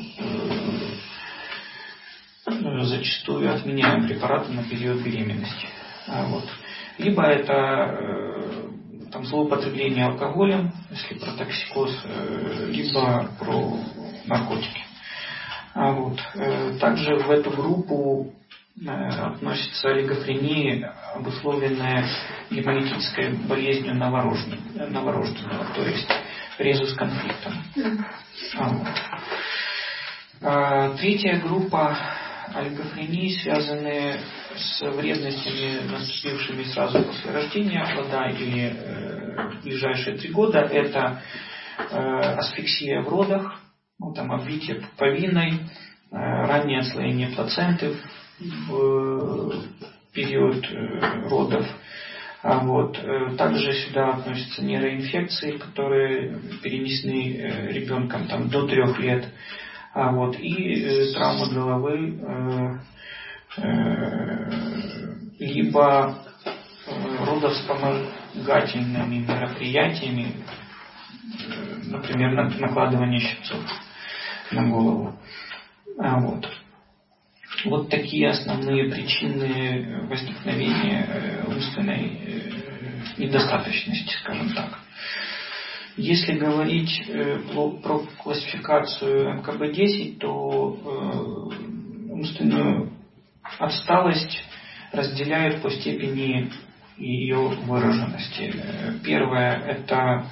э, зачастую отменяем препараты на период беременности. Вот. Либо это э, там, злоупотребление алкоголем, если про токсикоз, э, либо про наркотики. А вот. э, также в эту группу э, относится олигофрения, обусловленная гемолитической болезнью новорожденного, новорожденного, то есть резус-конфликтом. А вот. а, третья группа олигофрении, связанные с вредностями, наступившими сразу после рождения плода или э, в ближайшие три года, это э, асфиксия в родах, ну, там, обвитие пуповиной, э, раннее отслоение плаценты в э, период э, родов. А вот. Также сюда относятся нейроинфекции, которые перенесены э, ребенком там, до трех лет. А вот. И э, травма головы, э, э, либо э, родовспомогательными мероприятиями, э, например, накладывание щипцов на голову. А вот. Вот такие основные причины возникновения умственной недостаточности, скажем так. Если говорить про классификацию эм ка бэ десять, то умственную отсталость разделяют по степени ее выраженности. Первое – это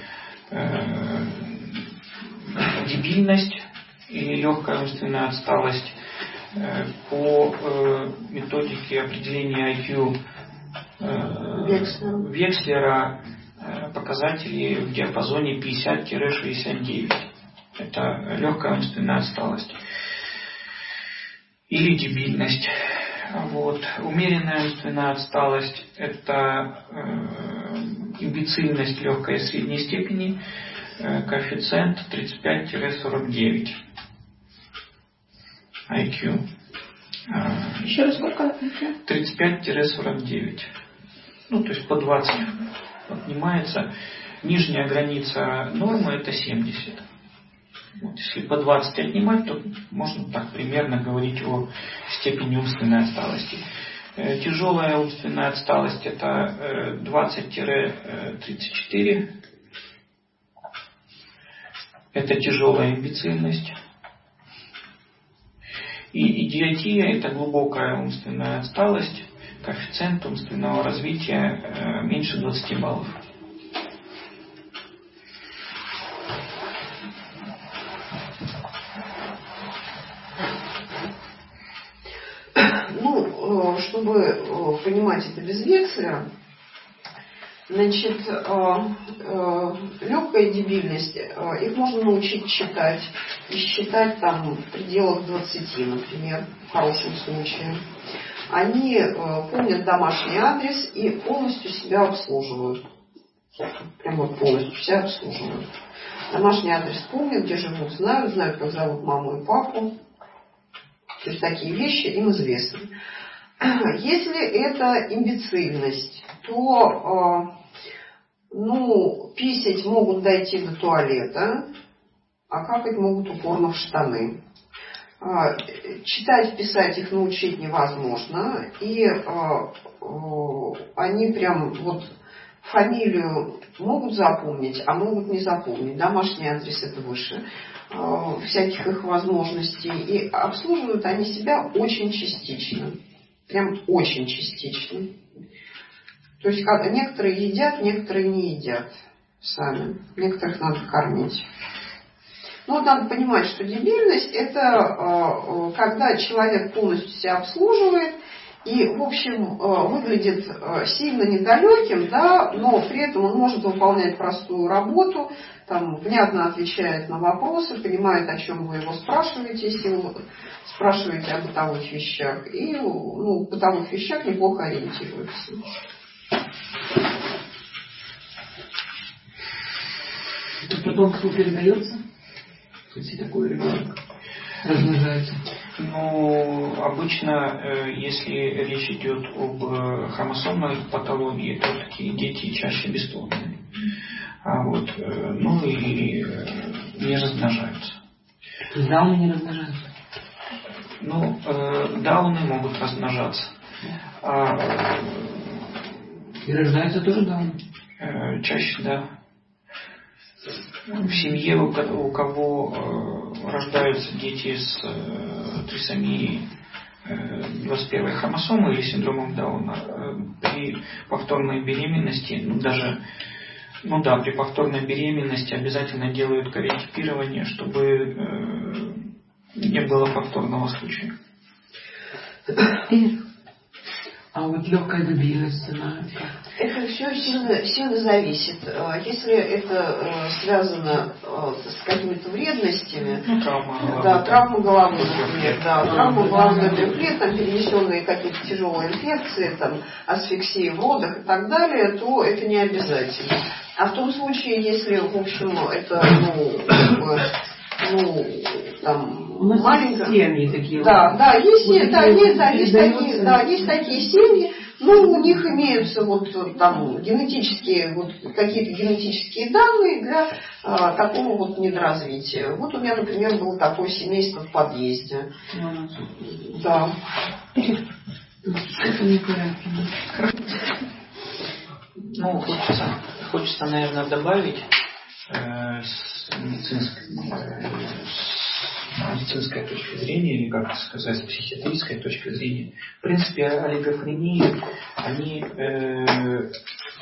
дебильность или легкая умственная отсталость. По э, методике определения ай кью э, Векслера э, показатели в диапазоне пятьдесят - шестьдесят девять. Это легкая умственная отсталость. Или дебильность. Вот. Умеренная умственная отсталость – это э, имбецильность легкой и средней степени, э, коэффициент тридцать пять - сорок девять. ай кью. Еще раз сколько ай кью? тридцать пять - сорок девять. Ну, то есть по двадцать поднимается. Нижняя граница нормы это семьдесят. Вот, если по двадцать отнимать, то можно так примерно говорить о степени умственной отсталости. Тяжелая умственная отсталость это двадцать - тридцать четыре. Это тяжелая имбецильность. И идиотия – это глубокая умственная отсталость, коэффициент умственного развития э, меньше двадцати баллов. Ну, чтобы понимать это без Векслера, значит, легкая дебильность, их можно научить читать и считать там в пределах двадцати, например, в хорошем случае. Они помнят домашний адрес и полностью себя обслуживают. Прям вот полностью себя обслуживают. Домашний адрес помнят, где живут, знают, знают, как зовут маму и папу. То есть такие вещи им известны. Если это имбецильность, то ну, писать могут дойти до туалета, а какать могут упорно в штаны. Читать, писать их научить невозможно. И они прям вот фамилию могут запомнить, а могут не запомнить. Домашний адрес это выше всяких их возможностей. И обслуживают они себя очень частично. Прям очень частично. То есть некоторые едят, некоторые не едят сами. Некоторых надо кормить. Но вот надо понимать, что дебильность это когда человек полностью себя обслуживает и, в общем, выглядит сильно недалеким, да, но при этом он может выполнять простую работу, там, внятно отвечает на вопросы, понимает, о чем вы его спрашиваете, если вы спрашиваете о бытовых вещах, и ну, в бытовых вещах неплохо ориентируется. Это потом кто передается? Если такой ребенок размножается? Ну, обычно, если речь идет об хромосомной патологии, то такие дети чаще бесплодные. А вот, ну и не размножаются. То есть дауны не размножаются? Ну, дауны могут размножаться. А, и рождаются тоже дауны? Чаще, да. В семье, у кого рождаются дети с трисомией двадцать первой хромосомы или синдромом Дауна, при повторной беременности, ну, даже, ну да, при повторной беременности обязательно делают кариотипирование, чтобы не было повторного случая. А вот легкая дебильность, она как? Это все сильно, сильно зависит. Если это связано с какими-то вредностями, ну, травма, да, травма головы, например, да, травма головы до трех лет, там перенесенные какие-то тяжелые инфекции, там, асфиксии в родах и так далее, то это не обязательно. А в том случае, если, в общем, это, ну, как бы, ну, там, маленькая... семьи такие. Да, да, есть, вот да, есть, да, есть передаются. такие, да, есть такие семьи, но у них имеются вот там генетические, вот какие-то генетические данные для а, такого вот недоразвития. Вот у меня, например, было такое семейство в подъезде. Mm-hmm. Да. Это непорядки. Ну, хочется, хочется, наверное, добавить э, с, медицинской, э, с медицинской точки зрения, или как сказать, с психиатрической точки зрения. В принципе, олигофрении, они э,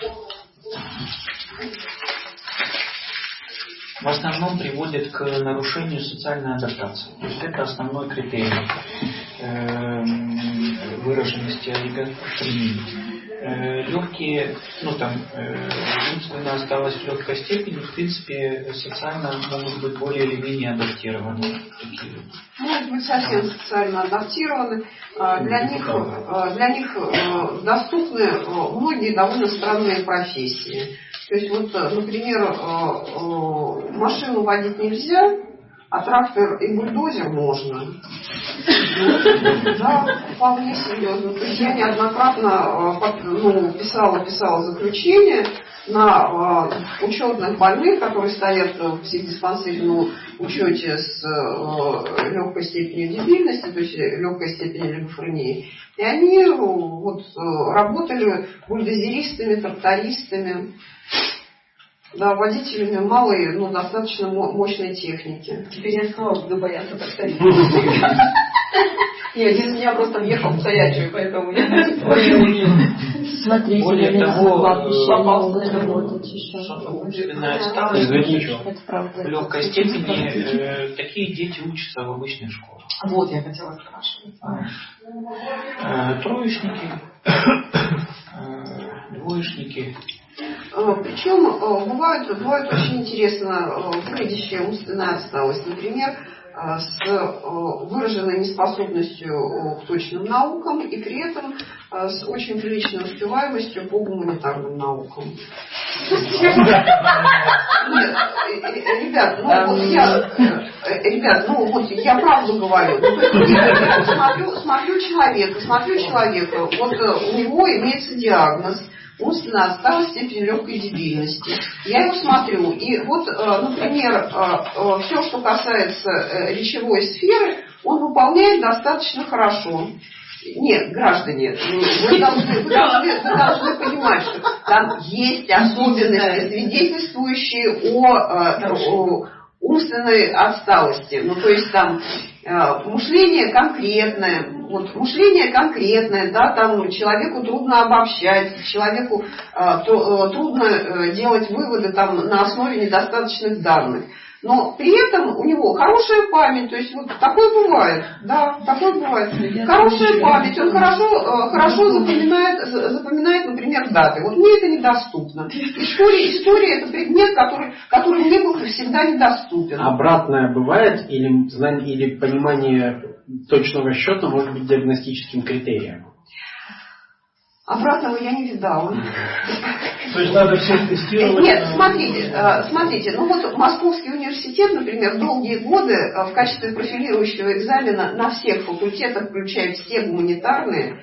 в основном приводят к нарушению социальной адаптации. То есть это основной критерий э, выраженности олигофрении. Легкие, ну там, умственно осталось в легкой степени, в принципе, социально могут быть более или менее адаптированы. Может быть, совсем социально адаптированы. Для них, для них доступны многие довольно странные профессии. То есть, вот, например, машину водить нельзя, а трактор и бульдозер можно. Да, вполне серьезно. То есть я неоднократно ну, писала, писала заключение на учетных больных, которые стоят в психдиспансерном учете с легкой степенью дебильности, то есть легкой степенью олигофрении. И они вот, работали бульдозеристами, трактористами. Да, водителями малой, но достаточно мощной техники. Теперь я сказала, буду бояться трактористов. Нет, один из меня просто въехал в стоячую, поэтому я Смотрите, более того, могут работать еще. Умственная отсталость в легкой степени э, такие дети учатся в обычной школе. Вот, я хотела спрашивать. Э, троечники, э, двоечники. Причем бывает, бывает очень интересно выглядящая умственная отсталость. Например, с выраженной неспособностью к точным наукам и при этом с очень приличной успеваемостью по гуманитарным наукам. Нет, ребят, ну вот я, ребят, ну вот я правду говорю. Ну, то есть я смотрю, смотрю человека, смотрю человека, вот у него имеется диагноз умственная отсталость степени легкой дебильности. Я его смотрю, и вот, например, все, что касается речевой сферы, он выполняет достаточно хорошо. Нет, граждане, вы должны, вы, должны, вы должны понимать, что там есть особенности, свидетельствующие о, о умственной отсталости. Ну, то есть там мышление конкретное, вот мышление конкретное, да, там человеку трудно обобщать, человеку э, то, э, трудно э, делать выводы там на основе недостаточных данных. Но при этом у него хорошая память, то есть вот такое бывает, да, такое бывает. Хорошая память, он хорошо, хорошо запоминает, запоминает, например, даты. Вот мне это недоступно. История, история это предмет, который, который мне был всегда недоступен. Обратное бывает или знание, или понимание точного счета может быть диагностическим критерием? Обратного я не видала. То есть надо всех тестировать? Нет, смотрите, смотрите, ну вот Московский университет, например, долгие годы в качестве профилирующего экзамена на всех факультетах, включая все гуманитарные,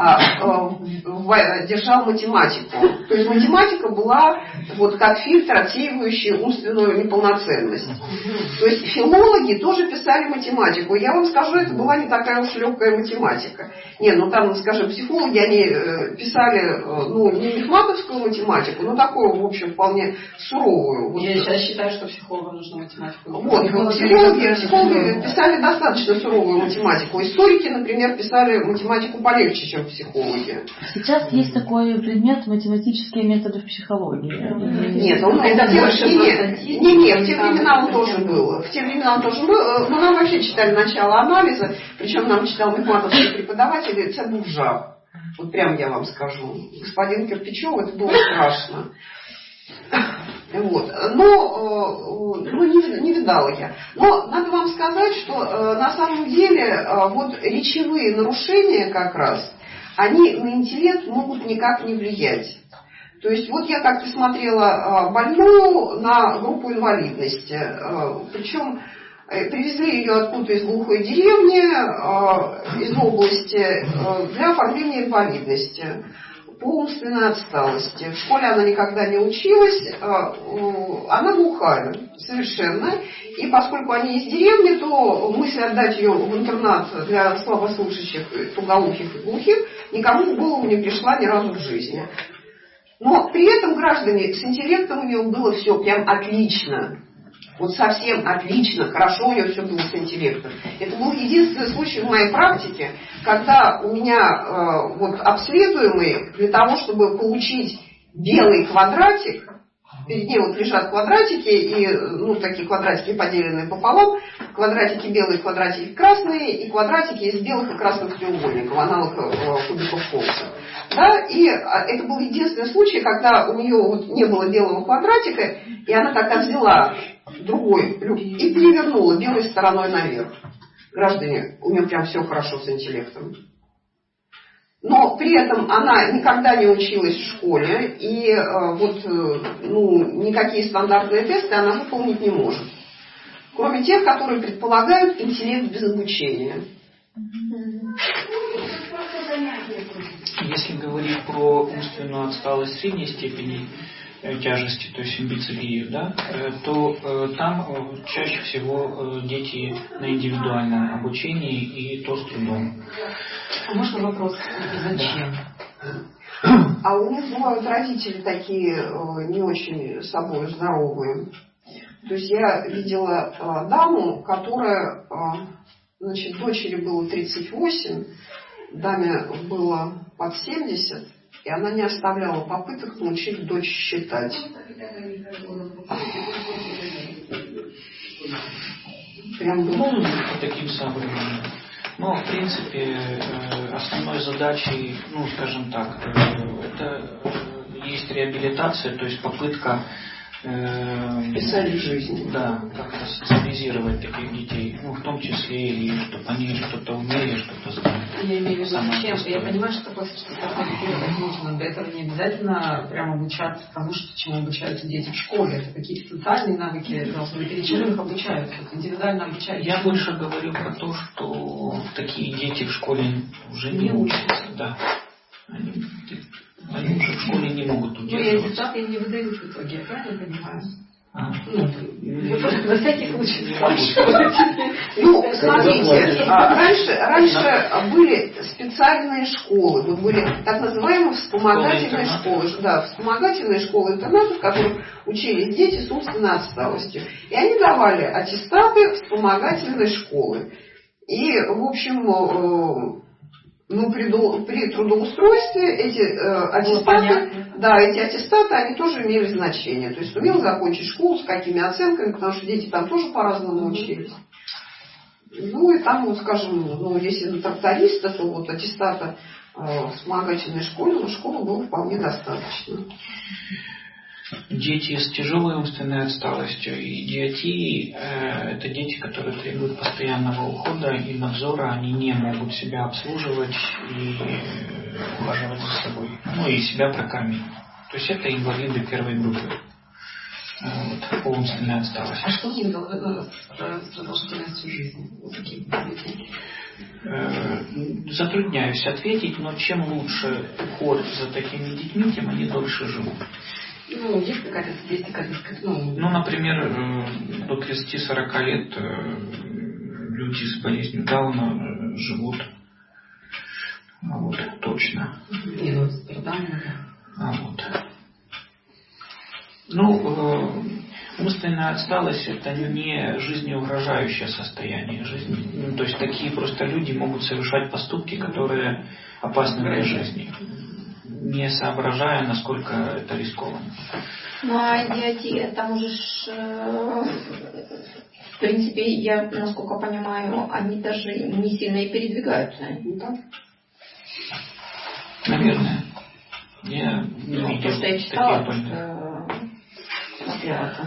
держал математику. То есть математика была вот как фильтр, отсеивающий умственную неполноценность. То есть филологи тоже писали математику. Я вам скажу, это была не такая уж легкая математика. Не, ну там, скажем, психологи, они писали, ну, не мехматовскую математику, но такую, в общем, вполне суровую. Я сейчас считаю, что психологам нужна математика. Вот, психологи, психологи писали достаточно суровую математику. Историки, например, писали математику полегче, чем психологи. Сейчас есть такой предмет математические методы в психологии. Нет, он это больше не, не, не, в те времена он тоже был. В те времена он тоже был. Мы нам вообще читали начало анализа, причем нам читал мехматовский преподаватель, это был жаб. Вот прям я вам скажу. Господин Кирпичев, это было страшно. Вот. Но ну, не, не видала я. Но надо вам сказать, что на самом деле вот речевые нарушения как раз, они на интеллект могут никак не влиять. То есть вот я как-то смотрела больную на группу инвалидности. Причем привезли ее откуда-то из глухой деревни, из области, для оформления инвалидности по умственной отсталости. В школе она никогда не училась, она глухая совершенно. И поскольку они из деревни, то мысль отдать ее в интернат для слабослышащих, туголухих и глухих никому в голову не пришла ни разу в жизни. Но при этом граждане с интеллектом у нее было все прям отлично. Вот совсем отлично, хорошо у нее все было с интеллектом. Это был единственный случай в моей практике, когда у меня э, вот обследуемый для того, чтобы получить белый квадратик, перед ней вот лежат квадратики, и, ну, такие квадратики поделенные пополам, квадратики белые, квадратики красные, и квадратики из белых и красных треугольников, аналог э, кубиков Фолса. Да, и это был единственный случай, когда у нее вот не было белого квадратика, и она так взяла другой люк и перевернула белой стороной наверх. Граждане, у нее прям все хорошо с интеллектом. Но при этом она никогда не училась в школе, и э, вот э, ну, никакие стандартные тесты она выполнить не может. Кроме тех, которые предполагают интеллект без обучения. Если говорить про умственную отсталость средней степени э, тяжести, то есть имбецилию, да, э, то э, там э, чаще всего э, дети на индивидуальном обучении, и то с трудом. А можно вопрос? Зачем? А у них бывают родители такие э, не очень собой здоровые. То есть я видела э, даму, которая, э, значит, дочери было тридцать восемь, даме было под семьдесят, и она не оставляла попыток научить дочь считать. Прям было. Ну, по таким соображениям. Но, в принципе, основной задачей, ну, скажем так, это есть реабилитация, то есть попытка писать в жизни. Да, как-то социализировать таких детей, ну, в том числе и чтобы они что-то умели, что-то знали. Я имею в виду, зачем? Я понимаю, что такое существовать нужно. Для этого не обязательно прямо обучаться тому, что, чему обучаются дети в школе. Это какие-то социальные навыки должны быть, или чему их обучаются. Это индивидуально обучаются. Я больше говорю про то, что такие дети в школе уже не, не учатся. Да. Они, они уже в школе не могут удерживаться. Ну, и аттестаты не выдают в итоге, я правильно понимаю? А. Ну, на всякий случай. Ну, смотрите, раньше, раньше были специальные школы, вот были так называемые вспомогательные школы, да, вспомогательные школы-интернаты, в которых учились дети с умственной отсталостью. И они давали аттестаты вспомогательной школы. И, в общем, ну, при, при трудоустройстве эти э, аттестаты, да, эти аттестаты, они тоже имели значение. То есть умел закончить школу, с какими оценками, потому что дети там тоже по-разному учились. Ну и там, вот, скажем, ну, если на тракториста, то вот аттестата э, в вспомогательной школе, но школы было вполне достаточно. Дети с тяжелой умственной отсталостью и идиотией э, это дети, которые требуют постоянного ухода и надзора, они не могут себя обслуживать и э, ухаживать за собой, ну и себя прокормить. То есть это инвалиды первой группы э, вот, по умственной отсталости. А что у них с продолжительностью жизни? Какие дети? Затрудняюсь ответить, но чем лучше уход за такими детьми, тем они дольше живут. Ну, есть какая-то статистика? Ну, ну например, до тридцати-сорока лет люди с болезнью Дауна живут. Вот, точно. Не, ну, страдания. А вот. Ну, умственная отсталость это не жизнеугрожающее состояние жизни. Ну, то есть такие просто люди могут совершать поступки, которые опасны для жизни, не соображая, насколько это рискованно. Ну а идиотия, там уже ж, э, в принципе, я, насколько понимаю, они даже не сильно и передвигаются. Наверное. Я не Ну, видел то, что я читала, таких что смотрела это.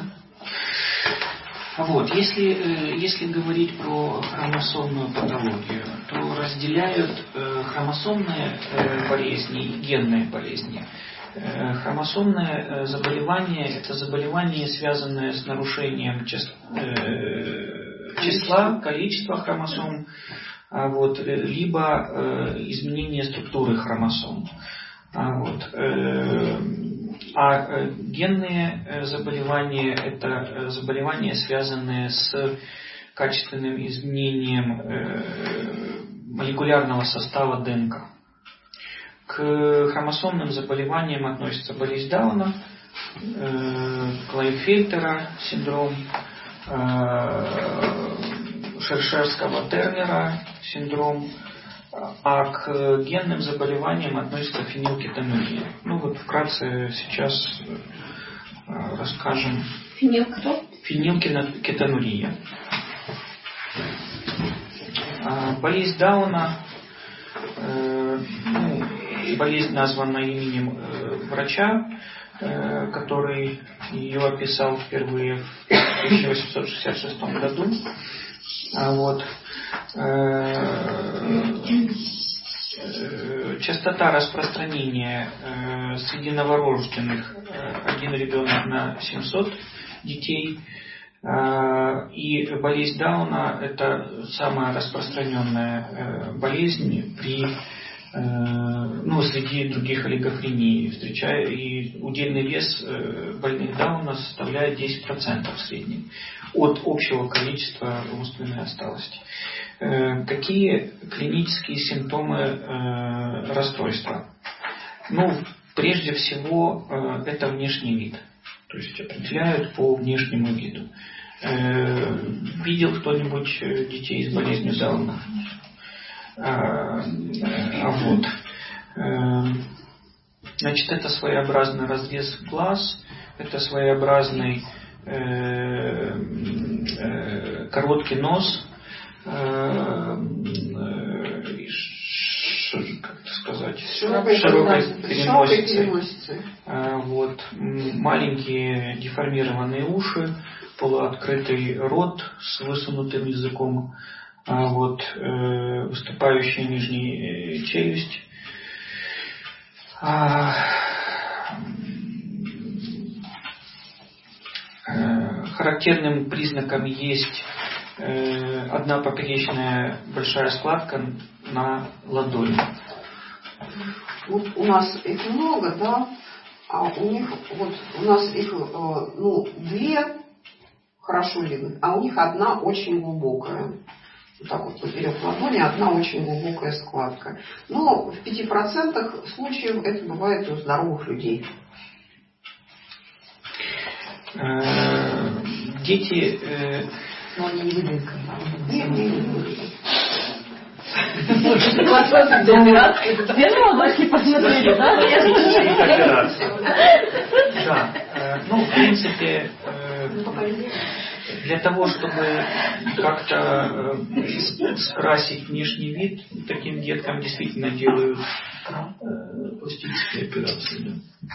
Вот, если, если говорить про хромосомную патологию, то разделяют э, хромосомные э, болезни и генные болезни. Э, хромосомные э, заболевания – это заболевания, связанные с нарушением чис, э, числа, количества хромосом, а вот, либо э, изменение структуры хромосом. А, вот, э, а генные заболевания – это заболевания, связанные с качественным изменением молекулярного состава ДНК. К хромосомным заболеваниям относятся болезнь Дауна, Клайнфельтера синдром, Шершерского Тернера синдром. А к генным заболеваниям относится фенилкетонурия. Ну вот вкратце сейчас расскажем. Фенил кто? Фенилкетонурия. Болезнь Дауна, ну, болезнь названа именем врача, который ее описал впервые в тысяча восемьсот шестьдесят шестом году. Вот. Частота распространения среди новорожденных один ребенок на семьсот детей. И болезнь Дауна – это самая распространенная болезнь при, ну, среди других олигофрений. Встречая, и удельный вес больных Дауна составляет десять процентов в среднем от общего количества умственной отсталости. Какие клинические симптомы расстройства? Ну, прежде всего, это внешний вид. То есть определяют по внешнему виду. Видел кто-нибудь детей с болезнью Дауна? А вот. Значит, это своеобразный разрез глаз, это своеобразный короткий нос, как это сказать, широкой, широкой переносицей. Вот, маленькие деформированные уши, полуоткрытый рот с высунутым языком, вот, выступающая нижняя челюсть. Характерным признаком есть одна поперечная большая складка на ладони. Вот у нас их много, да, а у них вот у нас их ну две хорошо видны, а у них одна очень глубокая. Вот так вот поперек ладони одна очень глубокая складка. Но в пяти процентах случаев это бывает у здоровых людей. Дети... Но они не выглядят как Нет, не выглядят. Две ладошки посмотрели, да? Да. Ну, в принципе, для того, чтобы как-то скрасить внешний вид, таким деткам действительно делают пластические операции.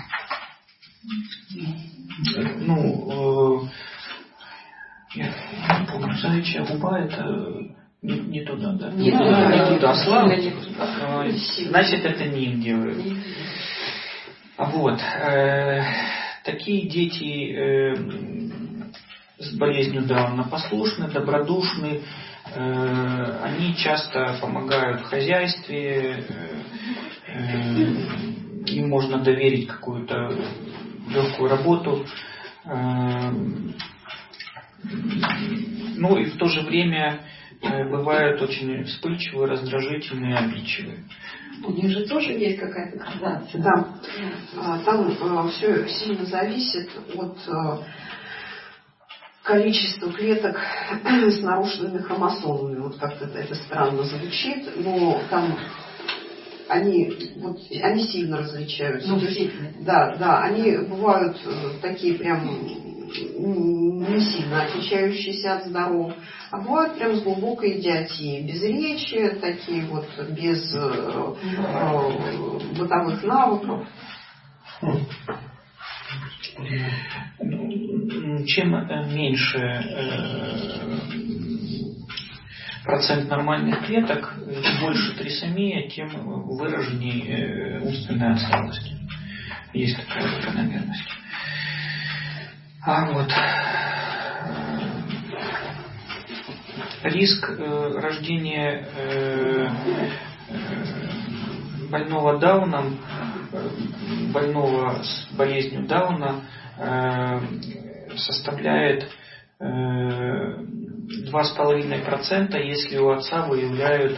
Ну, я не помню, заячья губа это не, не туда, да? Не туда, не туда. Слава, не значит, это не им делают. Вот. Э, такие дети э, с болезнью Дауна послушны, добродушны, э, они часто помогают в хозяйстве, э, э, им можно доверить какую-то легкую работу. Э, ну и в то же время бывают очень вспыльчивые, раздражительные, обидчивые. У них же тоже есть какая-то градация. Да. Там все сильно зависит от количества клеток с нарушенными хромосомами. Вот как-то это странно звучит, но там они, вот, они сильно различаются. Ну, То есть, да, да, они бывают такие прям не сильно отличающиеся от здоровых, а бывают прям с глубокой идиотией, без речи, такие вот, без э, э, бытовых навыков. Чем меньше э, процент нормальных клеток, больше трисомия, тем выраженнее э, умственная отсталость. Есть такая закономерность. А вот риск э, рождения э, э, больного Дауном, э, больного с болезнью Дауна э, составляет э, два с половиной процента, если у отца выявляют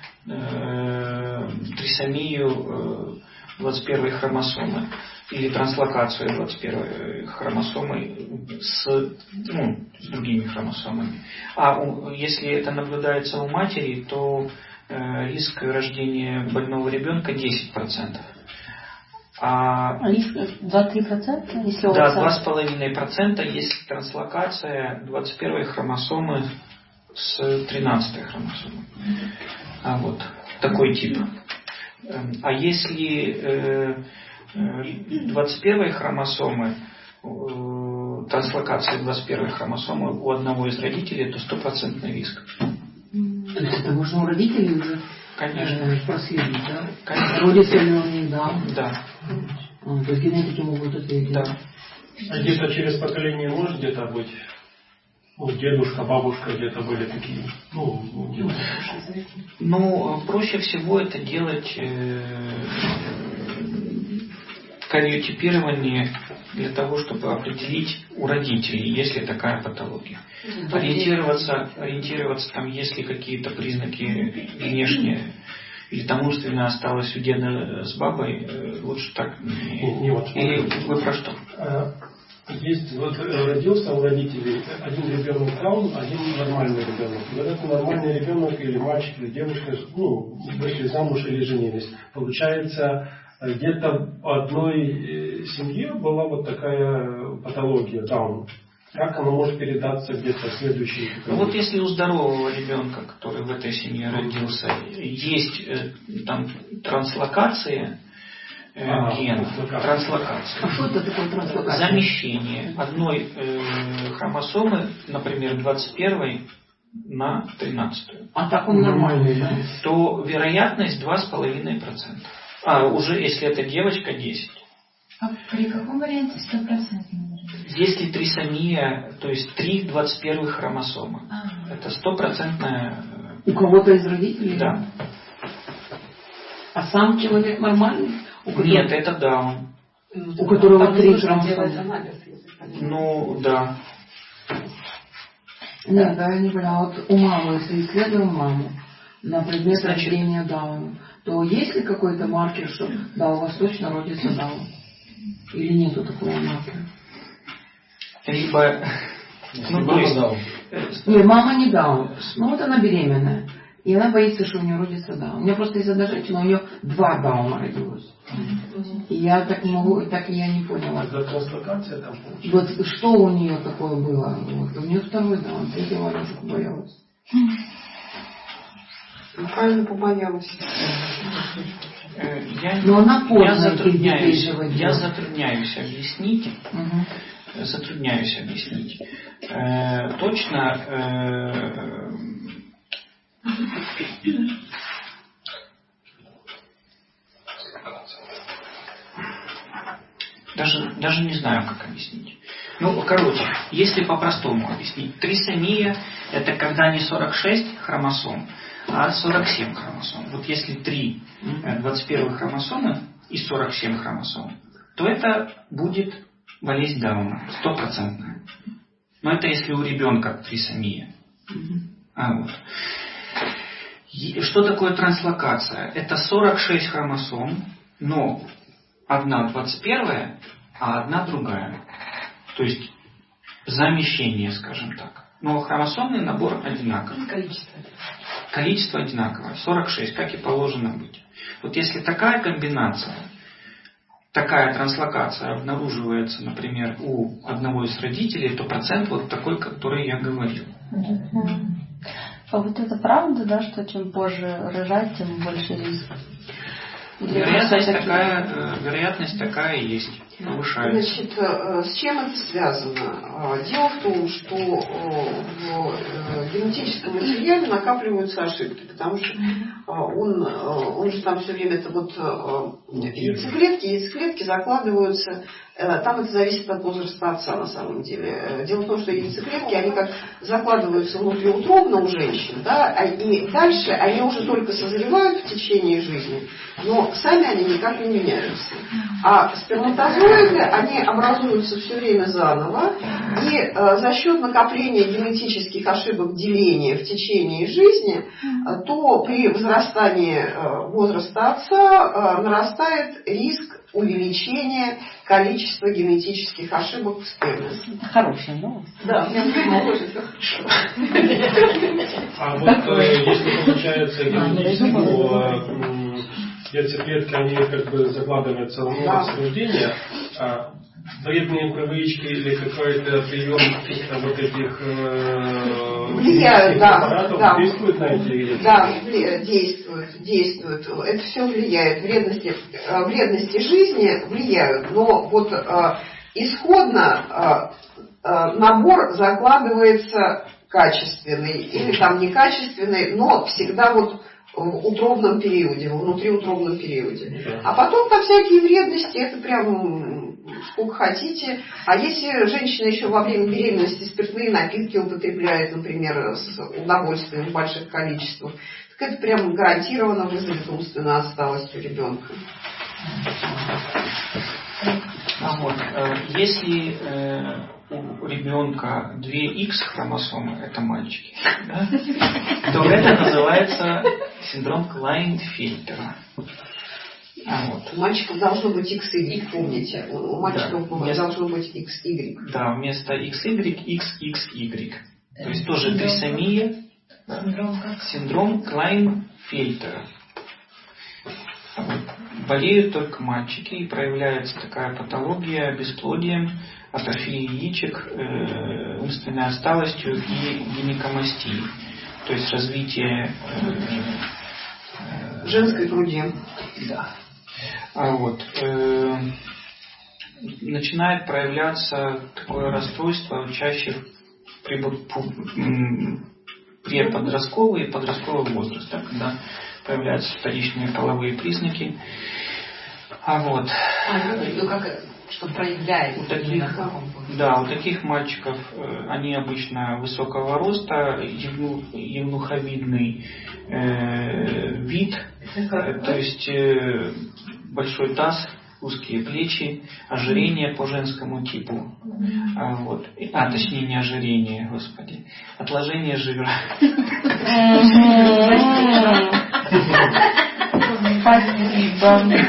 э, трисомию э, двадцать первой хромосомы или транслокацию двадцать первой хромосомы с, ну, с другими хромосомами. А у, если это наблюдается у матери, то э, риск рождения больного ребенка десять процентов. А, а риск двадцать три процента? Если у да, отца... два с половиной процента, если транслокация двадцать первой хромосомы с тринадцатой хромосомой. А вот такой тип. А если двадцать первой хромосомы, транслокация двадцать первой хромосомы у одного из родителей, то стопроцентный риск. То есть это можно у родителей уже? Конечно. Э, проследить, да? Конечно. Родится ли он не да? Да. А, то есть генетики могут ответить. Да. А где-то через поколение может где-то быть? Ну, дедушка, бабушка где-то были такие. Ну, ну, ну проще всего это делать э, кариотипирование для того, чтобы определить у родителей, есть ли такая патология. Ориентироваться, ориентироваться там, есть ли какие-то признаки внешние, или там умственно осталось у деда с бабой, лучше так. не, не вот. Или вы про что? Есть, вот родился у родителей один ребенок Даун, один нормальный ребенок. Вот этот нормальный ребенок или мальчик, или девушка, ну, вышли замуж или женились. Получается, где-то в одной семье была вот такая патология Даун. Как она может передаться где-то в следующей? Ну, вот если у здорового ребенка, который в этой семье родился, есть э, там транслокация э, а, генов, транслокация, А что это такое транслокация? замещение одной э, хромосомы, например, двадцать первой на тринадцатую. А так он нормальный, да? То вероятность два с половиной процента. А уже если это девочка десять. А при каком варианте сто процентов? Если трисомия, то есть три двадцать первых хромосомы, а. это стопроцентная. У кого-то из родителей? Да. А сам человек нормальный? У которого... Нет, это Даун. У которого там три нужно делать хромосомы. анализ, если понятно. Ну, да. Нет, да, я не поняла. Вот у мамы, если исследуем маму на предмет Значит, рождения Дауна, то есть ли какой-то маркер, что да, у вас точно родится Даун? Или нету такого маркера? Либо... Ну, то есть... Нет, мама не Даун. Ну вот она беременная. И она боится, что у нее родится Даун. У меня просто есть одна женщина, у нее два Дауна родилось. И я так не могу, так и я не поняла. Это транслокация там? Вот что у нее такое было? Вот. У нее второй Даун, третьего она уже боялась. Ну, правильно побоялась. Я, Но она поздно я, затрудняюсь, этих я затрудняюсь объяснить, угу. затрудняюсь объяснить. Э, точно э, даже, даже не знаю, как объяснить. Ну, короче, если по-простому объяснить, трисомия – это когда не сорок шесть хромосом, а сорок семь хромосом. Вот если три двадцать первых хромосомы и сорок семь хромосом, то это будет болезнь Дауна, стопроцентная. Но это если у ребенка трисомия. А вот. И что такое транслокация? Это сорок шесть хромосом, но одна двадцать первая, а одна другая. То есть замещение, скажем так. Но хромосомный набор одинаковый. Количество. Количество одинаковое, сорок шесть, как и положено быть. Вот если такая комбинация, такая транслокация обнаруживается, например, у одного из родителей, то процент вот такой, который я говорил. А вот это правда, да, что чем позже рожать, тем больше риск? Вероятность такая, вероятность такая и есть, повышается. Значит, с чем это связано? Дело в том, что в генетическом материале накапливаются ошибки, потому что он, он же там все время это вот яйцеклетки, яйцеклетки закладываются. Там это зависит от возраста отца на самом деле. Дело в том, что яйцеклетки, они как закладываются внутриутробно у женщин, да, и дальше они уже только созревают в течение жизни, но сами они никак не меняются. А сперматозоиды, они образуются все время заново, и э, за счет накопления генетических ошибок деления в течение жизни, э, то при возрастании э, возраста отца э, нарастает риск увеличение количества генетических ошибок в сперме. Хорошая новость. Да, я думала, что это хорошо. А вот если получается яйцеклетки, они как бы закладываются в мозг с рождения, вредные привычки или какой-то прием вот этих влияют, да, да, действуют на эти яйцеклетки? Да, действуют, действуют. Это все влияет. Вредности, вредности жизни влияют. Но вот исходно набор закладывается качественный или там некачественный, но всегда вот в утробном периоде, в внутриутробном периоде. А потом там всякие вредности, это прям сколько хотите. А если женщина еще во время беременности спиртные напитки употребляет, например, с удовольствием в больших количествах, так это прям гарантированно вызовет умственную отсталость у ребенка. А вот, если у ребенка две икс хромосомы, это мальчики, да, то это называется синдром Клайнфельтера. А вот. У мальчиков должно быть икс игрек, помните? У мальчиков да, вместо, должно быть икс игрек. Да, вместо икс игрек икс икс игрек. То есть тоже трисомия. Синдром, синдром Клайнфельтера. Болеют только мальчики, и проявляется такая патология бесплодием, атрофией яичек, э, умственной отсталостью и гинекомастией. То есть развитие э, э, женской груди. Да. А вот, э, начинает проявляться такое расстройство чаще при, при подростковый и подростковый возраст, да, когда появляются вторичные половые признаки. А вот. А, ну, как, что проявляется. У таких, да, у таких мальчиков э, они обычно высокого роста, евну, евнуховидный э, вид, э, то есть э, большой таз, узкие плечи, ожирение по женскому типу. А, вот. а точнее не ожирение, господи, отложение жира. Спасибо.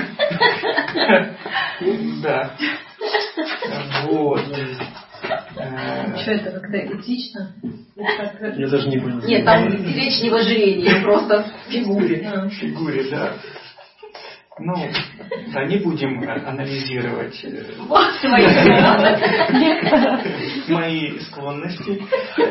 Да. Вот. Что это, как-то этично? Я даже не понял. Нет, там речь не в ожирении, просто в фигуре. В фигуре, да. Ну, да, не будем анализировать мои склонности.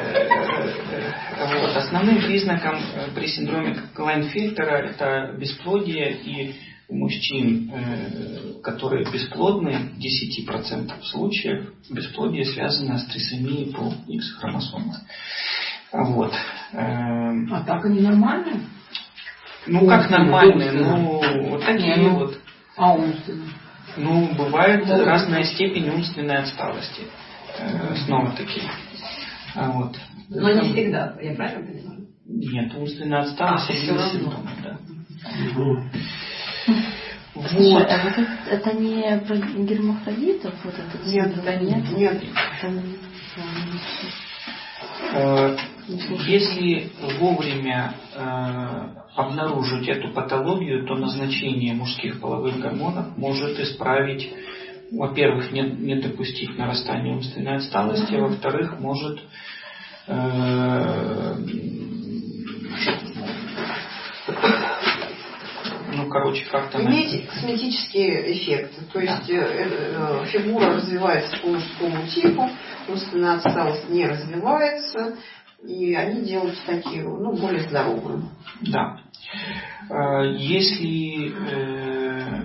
Вот. Основным признаком при синдроме Клайнфельтера это бесплодие, и у мужчин, которые бесплодны, в десять процентов случаев бесплодие связано с трисомией по X-хромосомам. Вот. А так они нормальные? Ну, как нормальные, ну, вот такие ну, вот. А умственные? Ну, бывает ну, разная степень умственной отсталости. Э, снова таки. А вот. Но не всегда, я правильно понимаю? Нет, умственная отсталость а, один из симптомов, да. Вот. Слушай, а вот это, это не про гермафродитов? Вот этот нет, это нет? Нет. Это... Если вовремя э, обнаружить эту патологию, то назначение мужских половых гормонов может исправить, во-первых, не, не допустить нарастания умственной отсталости, а во-вторых, может э, ну, ну, короче, как-то... Иметь косметические эффекты. То есть да. э, э, фигура развивается по мужскому типу, умственная отсталость не развивается, и они делаются такие, ну, более здоровые. Да. Если э,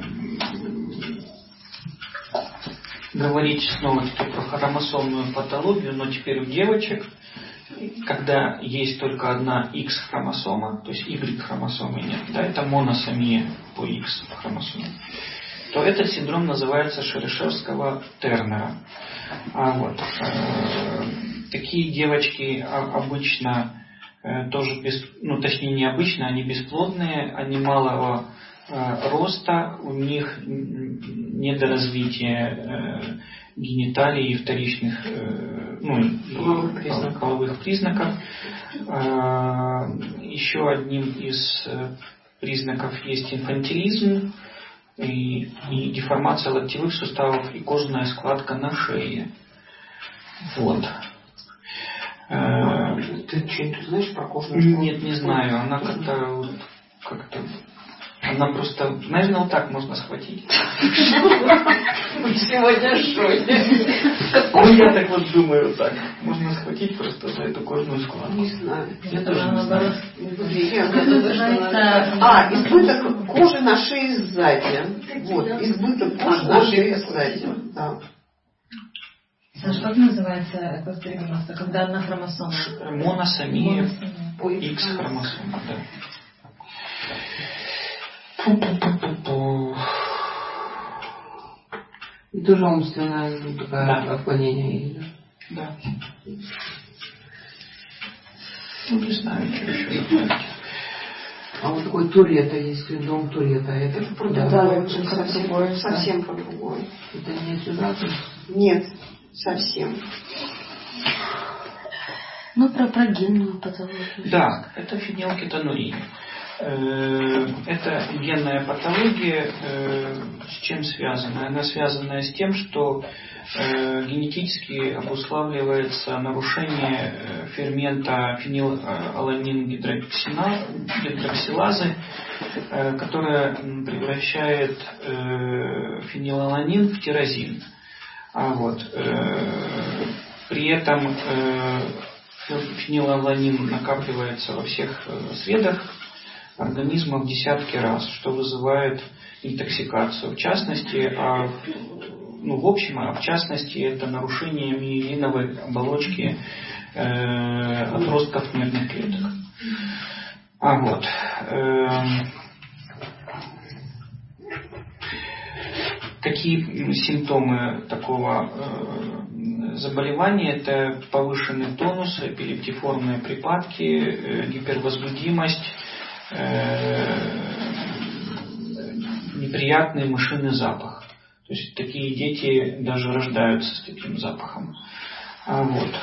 говорить снова-таки про хромосомную патологию, но теперь у девочек, когда есть только одна X-хромосома, то есть Y-хромосомы нет, да, это моносомия по X-хромосоме, то этот синдром называется Шерешевского Тернера. А вот, э, такие девочки обычно э, тоже без, ну точнее не обычно, они бесплодные, они малого э, роста, у них недоразвитие э, гениталий и вторичных э, ну, половых признаков. Половых признаков. Э, еще одним из признаков есть инфантилизм и, и деформация локтевых суставов и кожная складка на шее. Вот. Э, Ты что-нибудь знаешь про кожную складку? Нет, не знаю. Она как-то как-то она просто, наверное, вот так можно схватить. Сегодня шоу. Ну, я так вот думаю, так. Можно схватить просто за эту кожную складку. Не знаю. Я тоже не знаю. А, избыток кожи на шее сзади. Вот, избыток кожи на шее сзади. Да. Саша, как называется это преимущество, когда одна хромосома? Моносомия по X-хромосома, да. И тоже умственное ну, такое да. отклонение. Да. Ну, не знаю, что еще добавить. А вот такой Туретта есть, синдром Туретта. Это, это про да, да, да, совсем, другое, совсем про другое. Это не отсюда? Нет, совсем. Ну, про прогенную патологию. Да, это фенилкетонурия. Это генная патология, с чем связана? Она связана с тем, что генетически обуславливается нарушение фермента фенилаланин гидроксилазы, которая превращает фенилаланин в тирозин. А вот, при этом фенилаланин накапливается во всех средах организма в десятки раз, что вызывает интоксикацию. В частности, а, ну, в общем, а в частности, это нарушение миелиновой оболочки э, отростков нервных клеток. А вот. Э, какие симптомы такого э, заболевания? Это повышенный тонус, эпилептиформные припадки, э, гипервозбудимость, неприятный мышиный запах. То есть такие дети даже рождаются с таким запахом. А вот.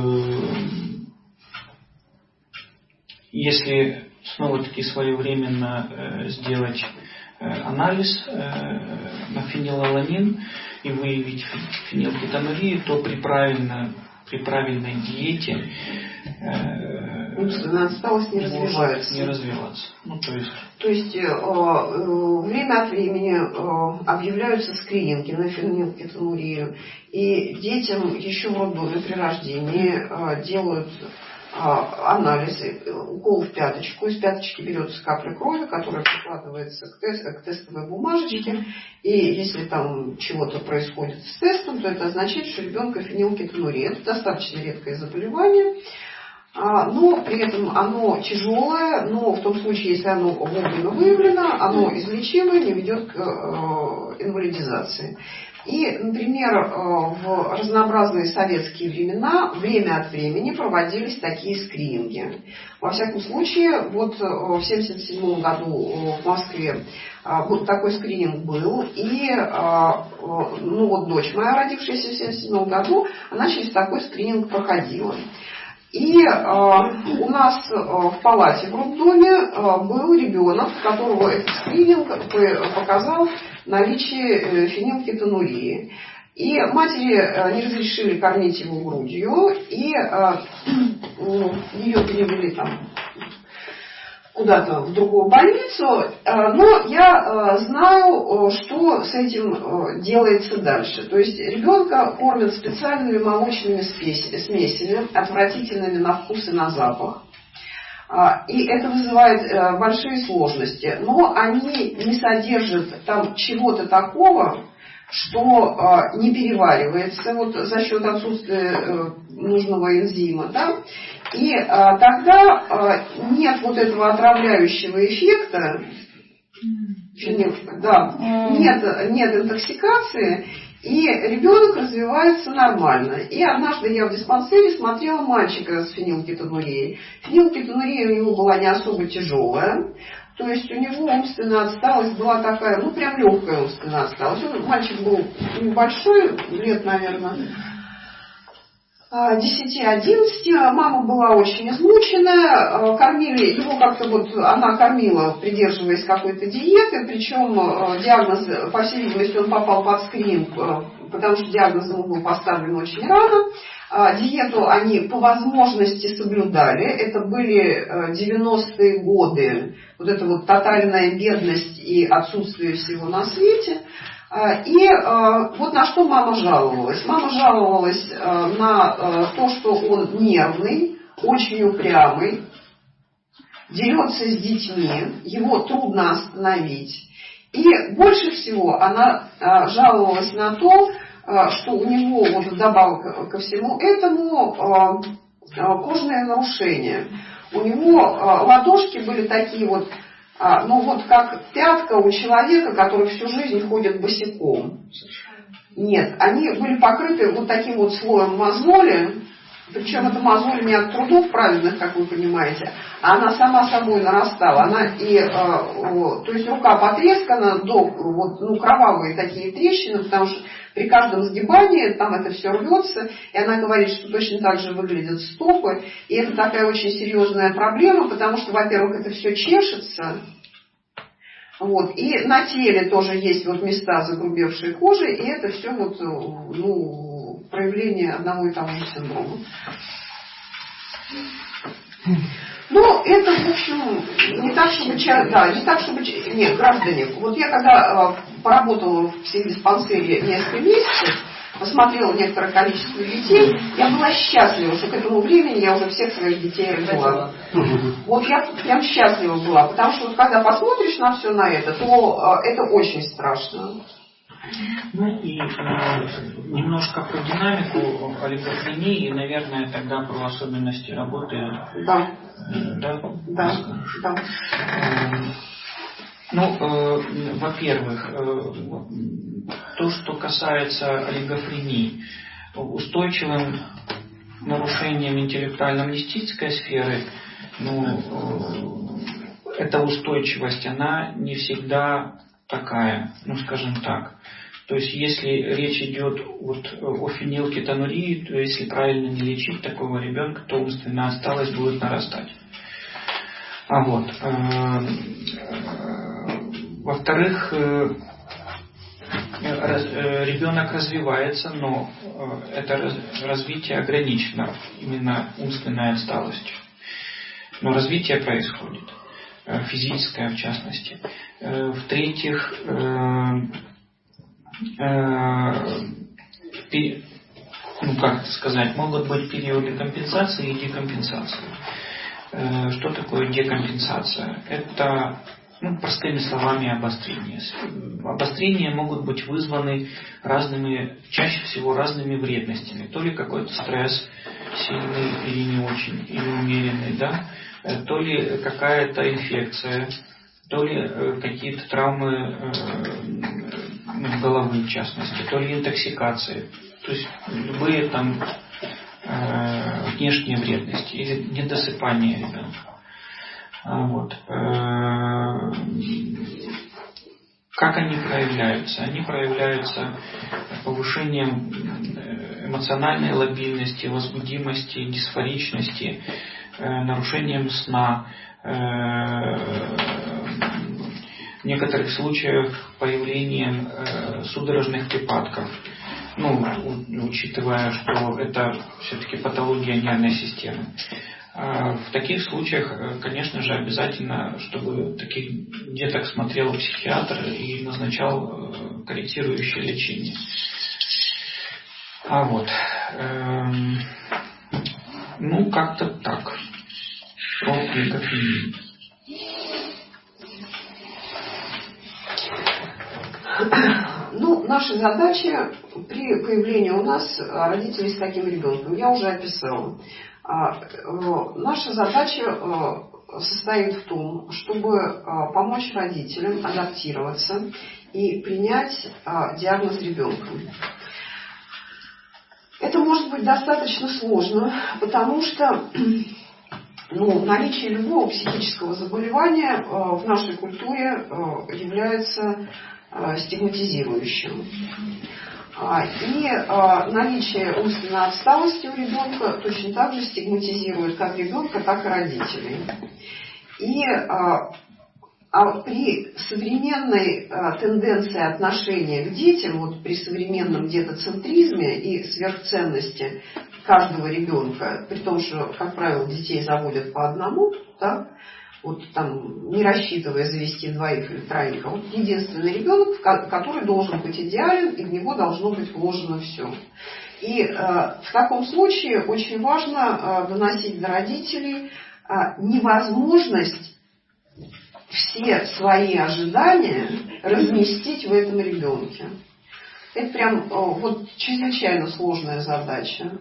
Если снова-таки своевременно сделать анализ на фенилаланин и выявить фенилкетонурию, то при, правильно, при правильной диете умственная отсталость не развивается. Не развиваться. Ну, то есть, то есть э, э, время от времени э, объявляются скрининги на фенилкетонурию, и детям еще в роддоме при рождении э, делают э, анализы, укол в пяточку, из пяточки берется капля крови, которая прикладывается к, тест, к тестовой бумажечке, и если там чего-то происходит с тестом, то это означает, что у ребенка фенилкетонурия. Это достаточно редкое заболевание. Но при этом оно тяжелое, но в том случае, если оно вовремя выявлено, оно излечимое, не ведет к инвалидизации. И, например, в разнообразные советские времена время от времени проводились такие скрининги. Во всяком случае, вот в семьдесят седьмом году в Москве вот такой скрининг был. И ну, вот дочь моя, родившаяся в семьдесят седьмом году, она через такой скрининг проходила. И э, у нас э, в палате в роддоме э, был ребенок, которого этот скрининг показал наличие э, фенилкетонурии. И матери э, не разрешили кормить его грудью, и э, ее перевели там куда-то в другую больницу, но я знаю, что с этим делается дальше. То есть ребенка кормят специальными молочными смесями, отвратительными на вкус и на запах. И это вызывает большие сложности. Но они не содержат там чего-то такого, что не переваривается вот за счет отсутствия нужного энзима. Да? И а, тогда а, нет вот этого отравляющего эффекта, нет, да, нет, нет интоксикации, и ребенок развивается нормально. И однажды я в диспансере смотрела мальчика с фенилкетонурией. Фенилкетонурия у него была не особо тяжелая, то есть у него умственная отсталость была такая, ну прям легкая умственная отсталость. Он, мальчик был небольшой, лет, наверное, десять-одиннадцать, мама была очень измученная, кормили, его как-то вот, она кормила, придерживаясь какой-то диеты, причем диагноз, по всей видимости, он попал под скрининг, потому что диагноз ему был поставлен очень рано. Диету они по возможности соблюдали, это были девяностые годы, вот эта вот тотальная бедность и отсутствие всего на свете. И э, вот на что мама жаловалась. Мама жаловалась э, на э, то, что он нервный, очень упрямый, дерется с детьми, его трудно остановить. И больше всего она э, жаловалась на то, э, что у него, вот вдобавок ко всему этому, э, э, кожные нарушения. У него э, ладошки были такие вот, А, ну вот как пятка у человека, который всю жизнь ходит босиком. Нет, они были покрыты вот таким вот слоем мозоли, причем это мозоль не от трудов праведных, как вы понимаете, а она сама собой нарастала. Она и, э, о, то есть рука потрескана до вот, ну, кровавые такие трещины, потому что при каждом сгибании там это все рвется, и она говорит, что точно так же выглядят стопы, и это такая очень серьезная проблема, потому что, во-первых, это все чешется, вот, и на теле тоже есть вот места загрубевшей кожи, и это все вот, ну, проявление одного и того же синдрома. Ну, это, в общем, не так, чтобы... Да, не так, чтобы... Нет, граждане, вот я когда э, поработала в психдиспансере несколько месяцев, посмотрела некоторое количество детей, я была счастлива, что к этому времени я уже всех своих детей родила. Вот я прям счастлива была, потому что вот, когда посмотришь на все на это, то э, это очень страшно. Ну и э, немножко про динамику олигофрении и, наверное, тогда про особенности работы. Да. Э, да, да, да. Э, ну, э, во-первых, э, то, что касается олигофрении, устойчивым нарушением интеллектуально-мнестической сферы, ну, э, эта устойчивость, она не всегда такая, ну скажем так. То есть если речь идет вот о фенилкетонурии, то если правильно не лечить такого ребенка, то умственная отсталость будет нарастать. А вот. Во-вторых, ребенок развивается, но это развитие ограничено именно умственной отсталостью. Но развитие происходит. Физическое в частности. В-третьих, ну как сказать, могут быть периоды компенсации и декомпенсации. Что такое декомпенсация? Это, ну, простыми словами, обострение. Обострения могут быть вызваны разными, чаще всего разными вредностями. То ли какой-то стресс сильный или не очень, или умеренный, да? То ли какая-то инфекция, то ли какие-то травмы ну, головы в частности, то ли интоксикации. То есть любые там внешние вредности или недосыпание ребенка. Вот. Как они проявляются? Они проявляются повышением эмоциональной лобильности, возбудимости, дисфоричности, нарушением сна, в некоторых случаях появлением судорожных припадков. Ну, учитывая, что это все-таки патология нервной системы. В таких случаях, конечно же, обязательно, чтобы таких деток смотрел психиатр и назначал корректирующее лечение. А вот, эм, ну как-то так. Про микрофильм. Ну, наша задача при появлении у нас родителей с таким ребенком, я уже описала. Наша задача состоит в том, чтобы помочь родителям адаптироваться и принять диагноз ребенка. Это может быть достаточно сложно, потому что ну, наличие любого психического заболевания в нашей культуре является стигматизирующим. И наличие умственной отсталости у ребенка точно так же стигматизирует как ребенка, так и родителей. И а при современной тенденции отношения к детям, вот при современном детоцентризме и сверхценности каждого ребенка, при том, что, как правило, детей заводят по одному, да, вот там не рассчитывая завести двоих или троих, а вот единственный ребенок, который должен быть идеален, и в него должно быть вложено все. И э, в таком случае очень важно э, доносить до родителей э, невозможность все свои ожидания разместить в этом ребенке. Это прям э, вот чрезвычайно сложная задача.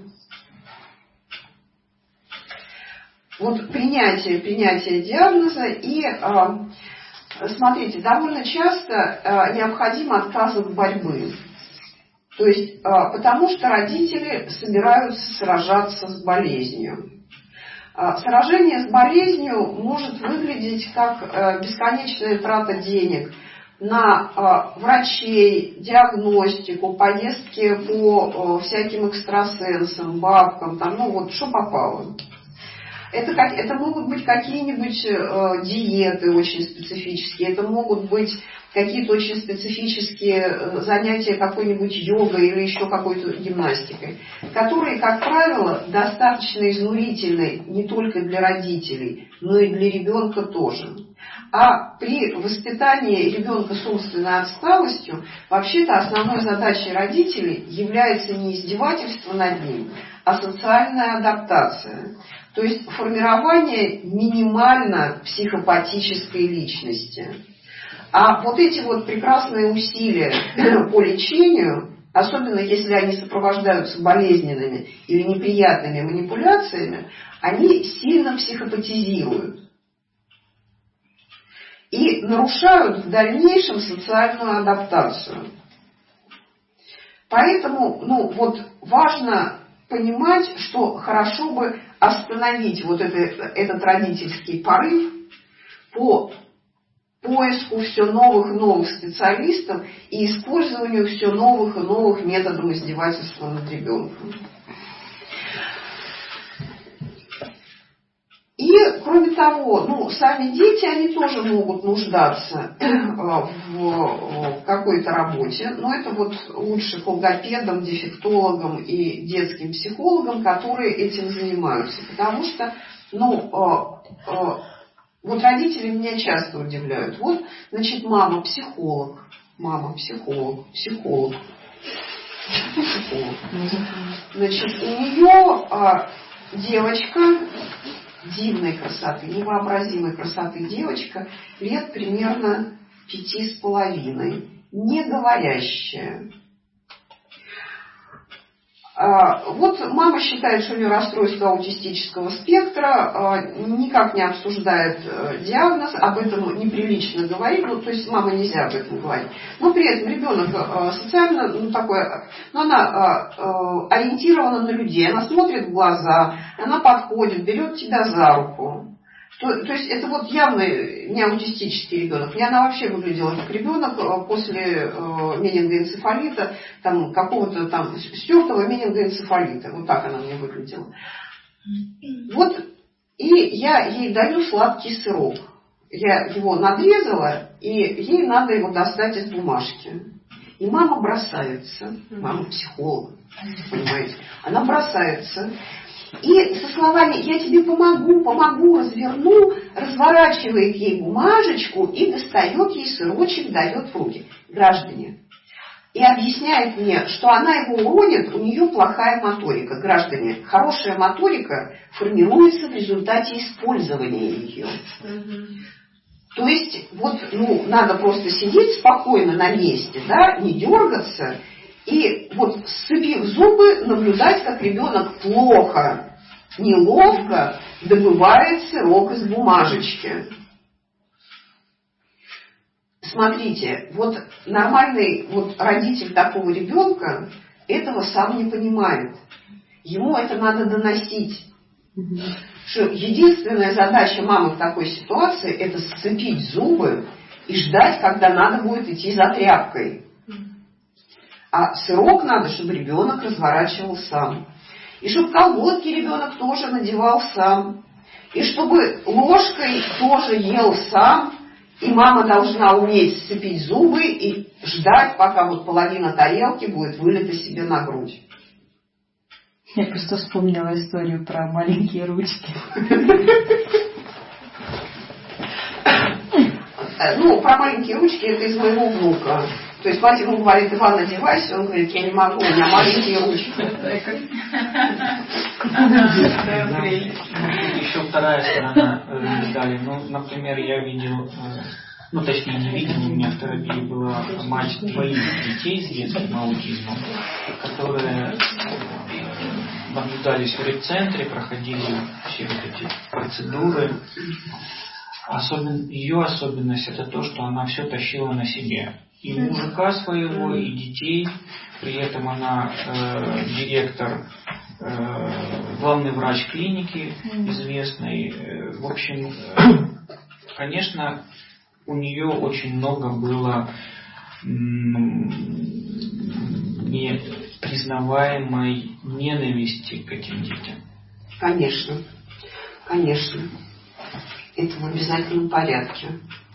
Вот принятие, принятие диагноза и, э, смотрите, довольно часто э, необходим отказ от борьбы. То есть, э, потому что родители собираются сражаться с болезнью. Э, сражение с болезнью может выглядеть как э, бесконечная трата денег на э, врачей, диагностику, поездки по э, всяким экстрасенсам, бабкам, там, ну вот, что попало. Это, как, это могут быть какие-нибудь э, диеты очень специфические, это могут быть какие-то очень специфические занятия какой-нибудь йогой или еще какой-то гимнастикой, которые, как правило, достаточно изнурительны не только для родителей, но и для ребенка тоже. А при воспитании ребенка с умственной отсталостью вообще-то основной задачей родителей является не издевательство над ним, а социальная адаптация. То есть формирование минимально психопатической личности. А вот эти вот прекрасные усилия по лечению, особенно если они сопровождаются болезненными или неприятными манипуляциями, они сильно психопатизируют и нарушают в дальнейшем социальную адаптацию. Поэтому, ну, вот важно понимать, что хорошо бы остановить вот это, этот родительский порыв по поиску все новых и новых специалистов и использованию все новых и новых методов издевательства над ребенком. И, кроме того, ну, сами дети, они тоже могут нуждаться в какой-то работе, но это вот лучше к логопедам, дефектологам и детским психологам, которые этим занимаются. Потому что, ну, вот родители меня часто удивляют. Вот, значит, мама психолог, мама психолог, психолог, психолог. Значит, у нее девочка дивной красоты, невообразимой красоты девочка, лет примерно пяти с половиной, не говорящая. Вот мама считает, что у нее расстройство аутистического спектра, никак не обсуждает диагноз, об этом неприлично говорить, ну, то есть мама нельзя об этом говорить. Но при этом ребенок социально, ну, такое, ну, она ориентирована на людей, она смотрит в глаза, она подходит, берет тебя за руку. То, то есть это вот явно не аутистический ребенок. Мне она вообще выглядела как ребенок после э, менингоэнцефалита, там какого-то там стертого менингоэнцефалита. Вот так она мне выглядела. Вот, и я ей даю сладкий сырок. Я его надрезала, и ей надо его достать из бумажки. И мама бросается, мама психолог, понимаете, она бросается И со словами «я тебе помогу, помогу, разверну», разворачивает ей бумажечку и достает ей сырочек, дает в руки. Граждане. И объясняет мне, что она его уронит, у нее плохая моторика. Граждане, хорошая моторика формируется в результате использования ее. То есть, вот, ну, надо просто сидеть спокойно на месте, да, не дергаться, и вот, сцепив зубы, наблюдать, как ребенок плохо, неловко добывает сырок из бумажечки. Смотрите, вот нормальный вот родитель такого ребенка этого сам не понимает. Ему это надо доносить. Что единственная задача мамы в такой ситуации — это сцепить зубы и ждать, когда надо будет идти за тряпкой. А сырок надо, чтобы ребенок разворачивал сам. И чтобы колготки ребенок тоже надевал сам. И чтобы ложкой тоже ел сам. И мама должна уметь сцепить зубы и ждать, пока вот половина тарелки будет вылита себе на грудь. Я просто вспомнила историю про маленькие ручки. Ну, про маленькие ручки это из моего внука. То есть мать ему говорит: Иван, одевайся. Он говорит: я не могу, у меня маленькие ручки. Еще вторая сторона медали. Ну, например, я видел, ну, точнее, не видел, у меня в терапии была мать двоих детей с детским аутизмом, которые наблюдались в репцентре, проходили все вот эти процедуры. Особен, ее особенность — это то, что она все тащила на себе. И мужика своего, и детей. При этом она э, директор, э, главный врач клиники известной. Э, в общем, э, конечно, у нее очень много было м- непризнаваемой ненависти к этим детям. Конечно, конечно. Это в обязательном порядке.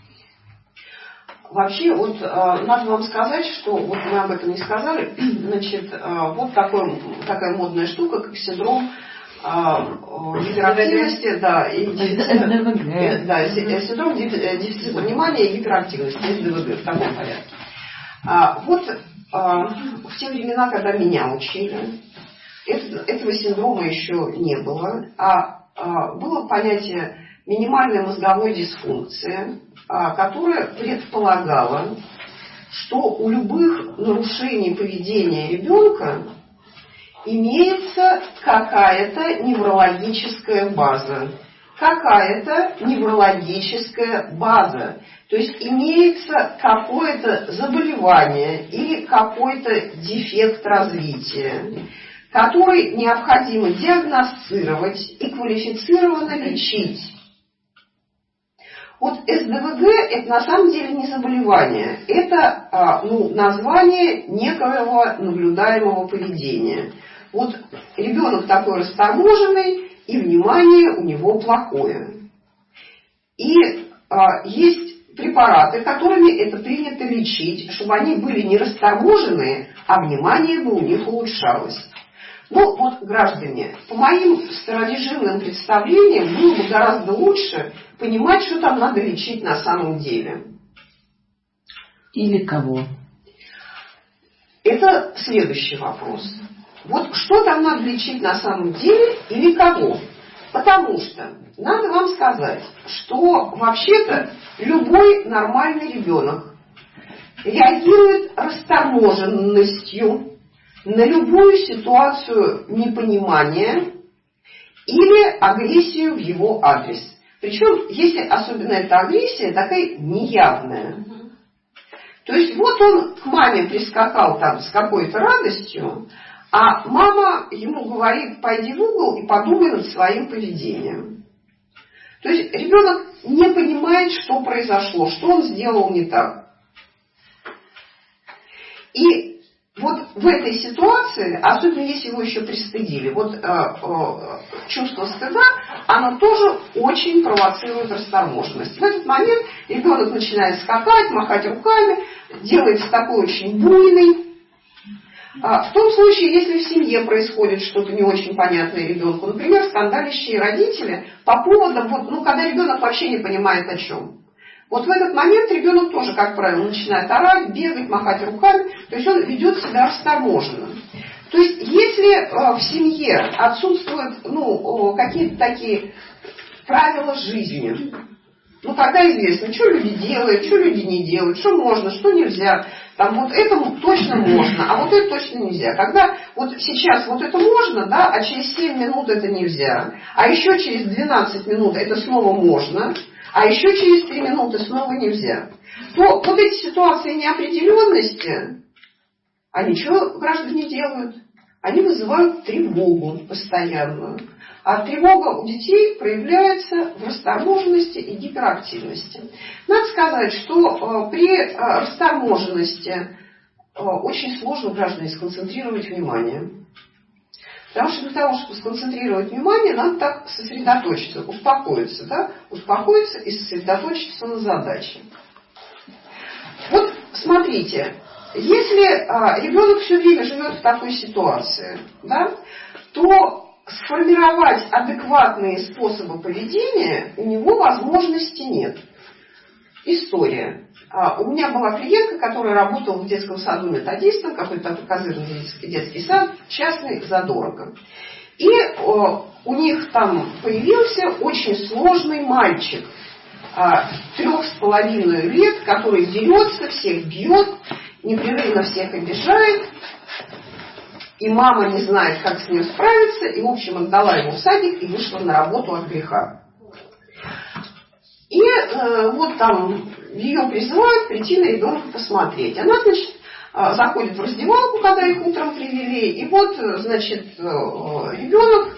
Вообще, вот э, надо вам сказать, что вот мы об этом не сказали, значит, э, вот такой, такая модная штука, как синдром э, гиперактивности, да, и дефицита, да, синдром дефицита внимания и гиперактивности, эс дэ вэ гэ, в таком порядке. А, вот э, в те времена, когда меня учили, это, этого синдрома еще не было, а, а было понятие минимальной мозговой дисфункции, которая предполагала, что у любых нарушений поведения ребенка имеется какая-то неврологическая база. Какая-то неврологическая база. То есть имеется какое-то заболевание или какой-то дефект развития, который необходимо диагностировать и квалифицированно лечить. Вот эс дэ вэ гэ это на самом деле не заболевание, это а, ну, название некоего наблюдаемого поведения. Вот ребенок такой расторможенный, и внимание у него плохое. И а, есть препараты, которыми это принято лечить, чтобы они были не расторможенные, а внимание бы у них улучшалось. Ну вот, граждане, по моим старорежимным представлениям было бы гораздо лучше понимать, что там надо лечить на самом деле. Или кого? Это следующий вопрос. Вот что там надо лечить на самом деле или кого? Потому что надо вам сказать, что вообще-то любой нормальный ребенок реагирует расторможенностью на любую ситуацию непонимания или агрессию в его адрес. Причем, если особенно эта агрессия такая неявная. То есть вот он к маме прискакал там с какой-то радостью, а мама ему говорит: пойди в угол и подумай над своим поведением. То есть ребенок не понимает, что произошло, что он сделал не так. И вот в этой ситуации, особенно если его еще пристыдили, вот э, э, чувство стыда, оно тоже очень провоцирует расторможенность. В этот момент ребенок начинает скакать, махать руками, делается такой очень буйный. В том случае, если в семье происходит что-то не очень понятное ребенку, например, скандалящие родители по поводу, вот, ну, когда ребенок вообще не понимает о чем. Вот в этот момент ребенок тоже, как правило, начинает орать, бегать, махать руками, то есть он ведет себя расторможенно. То есть если в семье отсутствуют ну, какие-то такие правила жизни, ну тогда известно, что люди делают, что люди не делают, что можно, что нельзя. Там вот этому точно можно, а вот это точно нельзя. Когда вот сейчас вот это можно, да, а через семь минут это нельзя, а еще через двенадцать минут это снова можно, а еще через три минуты снова нельзя, то вот эти ситуации неопределенности, они что граждане делают? Они вызывают тревогу постоянную. А тревога у детей проявляется в расторможенности и гиперактивности. Надо сказать, что при расторможенности очень сложно граждане сконцентрировать внимание. Потому что для того, чтобы сконцентрировать внимание, надо так сосредоточиться, успокоиться, да? успокоиться и сосредоточиться на задаче. Вот смотрите, если а, ребенок все время живет в такой ситуации, да, то сформировать адекватные способы поведения у него возможности нет. История. А, у меня была клиентка, которая работала в детском саду методистом, какой-то такой козырный детский сад, частный, задорого. И о, у них там появился очень сложный мальчик, а, трех с половиной лет, который дерется, всех бьет, непрерывно всех обижает. И мама не знает, как с ним справиться, и, в общем, отдала его в садик и вышла на работу от греха. И э, вот там ее призывают прийти на ребенка посмотреть. Она, значит, э, заходит в раздевалку, когда их утром привели, и вот, значит, э, ребенок,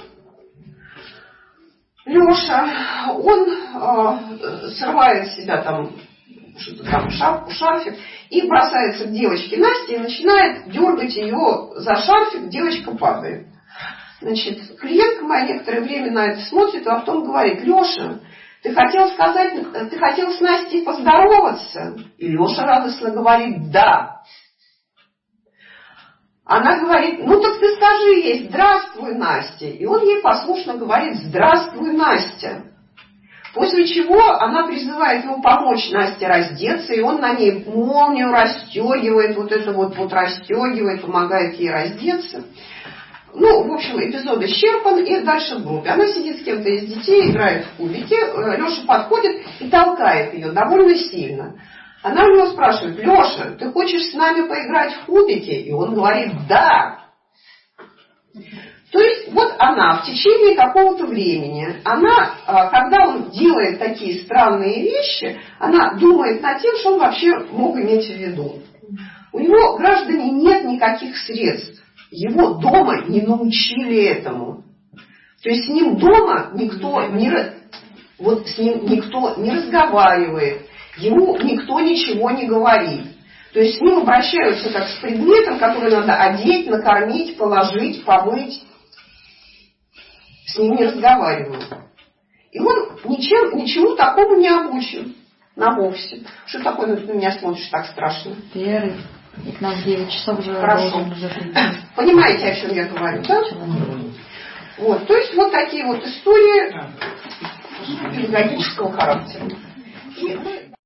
Леша, он э, срывает с себя там что-то там, шапку, шарфик, и бросается к девочке Насте и начинает дергать ее за шарфик, девочка падает. Значит, клиентка моя некоторое время на это смотрит, а потом говорит: Леша, ты хотел сказать, ты хотел с Настей поздороваться? И Леша радостно говорит: да. Она говорит: ну так ты скажи ей: здравствуй, Настя. И он ей послушно говорит: здравствуй, Настя. После чего она призывает его помочь Насте раздеться, и он на ней молнию расстегивает, вот это вот, вот расстегивает, помогает ей раздеться. Ну, в общем, эпизод исчерпан, и дальше в группе. Она сидит с кем-то из детей, играет в кубики, Леша подходит и толкает ее довольно сильно. Она у него спрашивает: Леша, ты хочешь с нами поиграть в кубики? И он говорит: да. То есть вот она в течение какого-то времени, она, когда он делает такие странные вещи, она думает над тем, что он вообще мог иметь в виду. У него, граждане, нет никаких средств. Его дома не научили этому. То есть с ним дома никто не, вот с ним никто не разговаривает, ему никто ничего не говорит. То есть с ним обращаются как с предметом, который надо одеть, накормить, положить, помыть. С ним не разговаривают. И он ничем, ничему такому не обучен на вовсе. Что такое, на меня смотришь так страшно? Веры. И к нам в девять часов уже должен уже прийти. Понимаете, о чем я говорю, да? Вот, то есть вот такие вот истории педагогического характера. И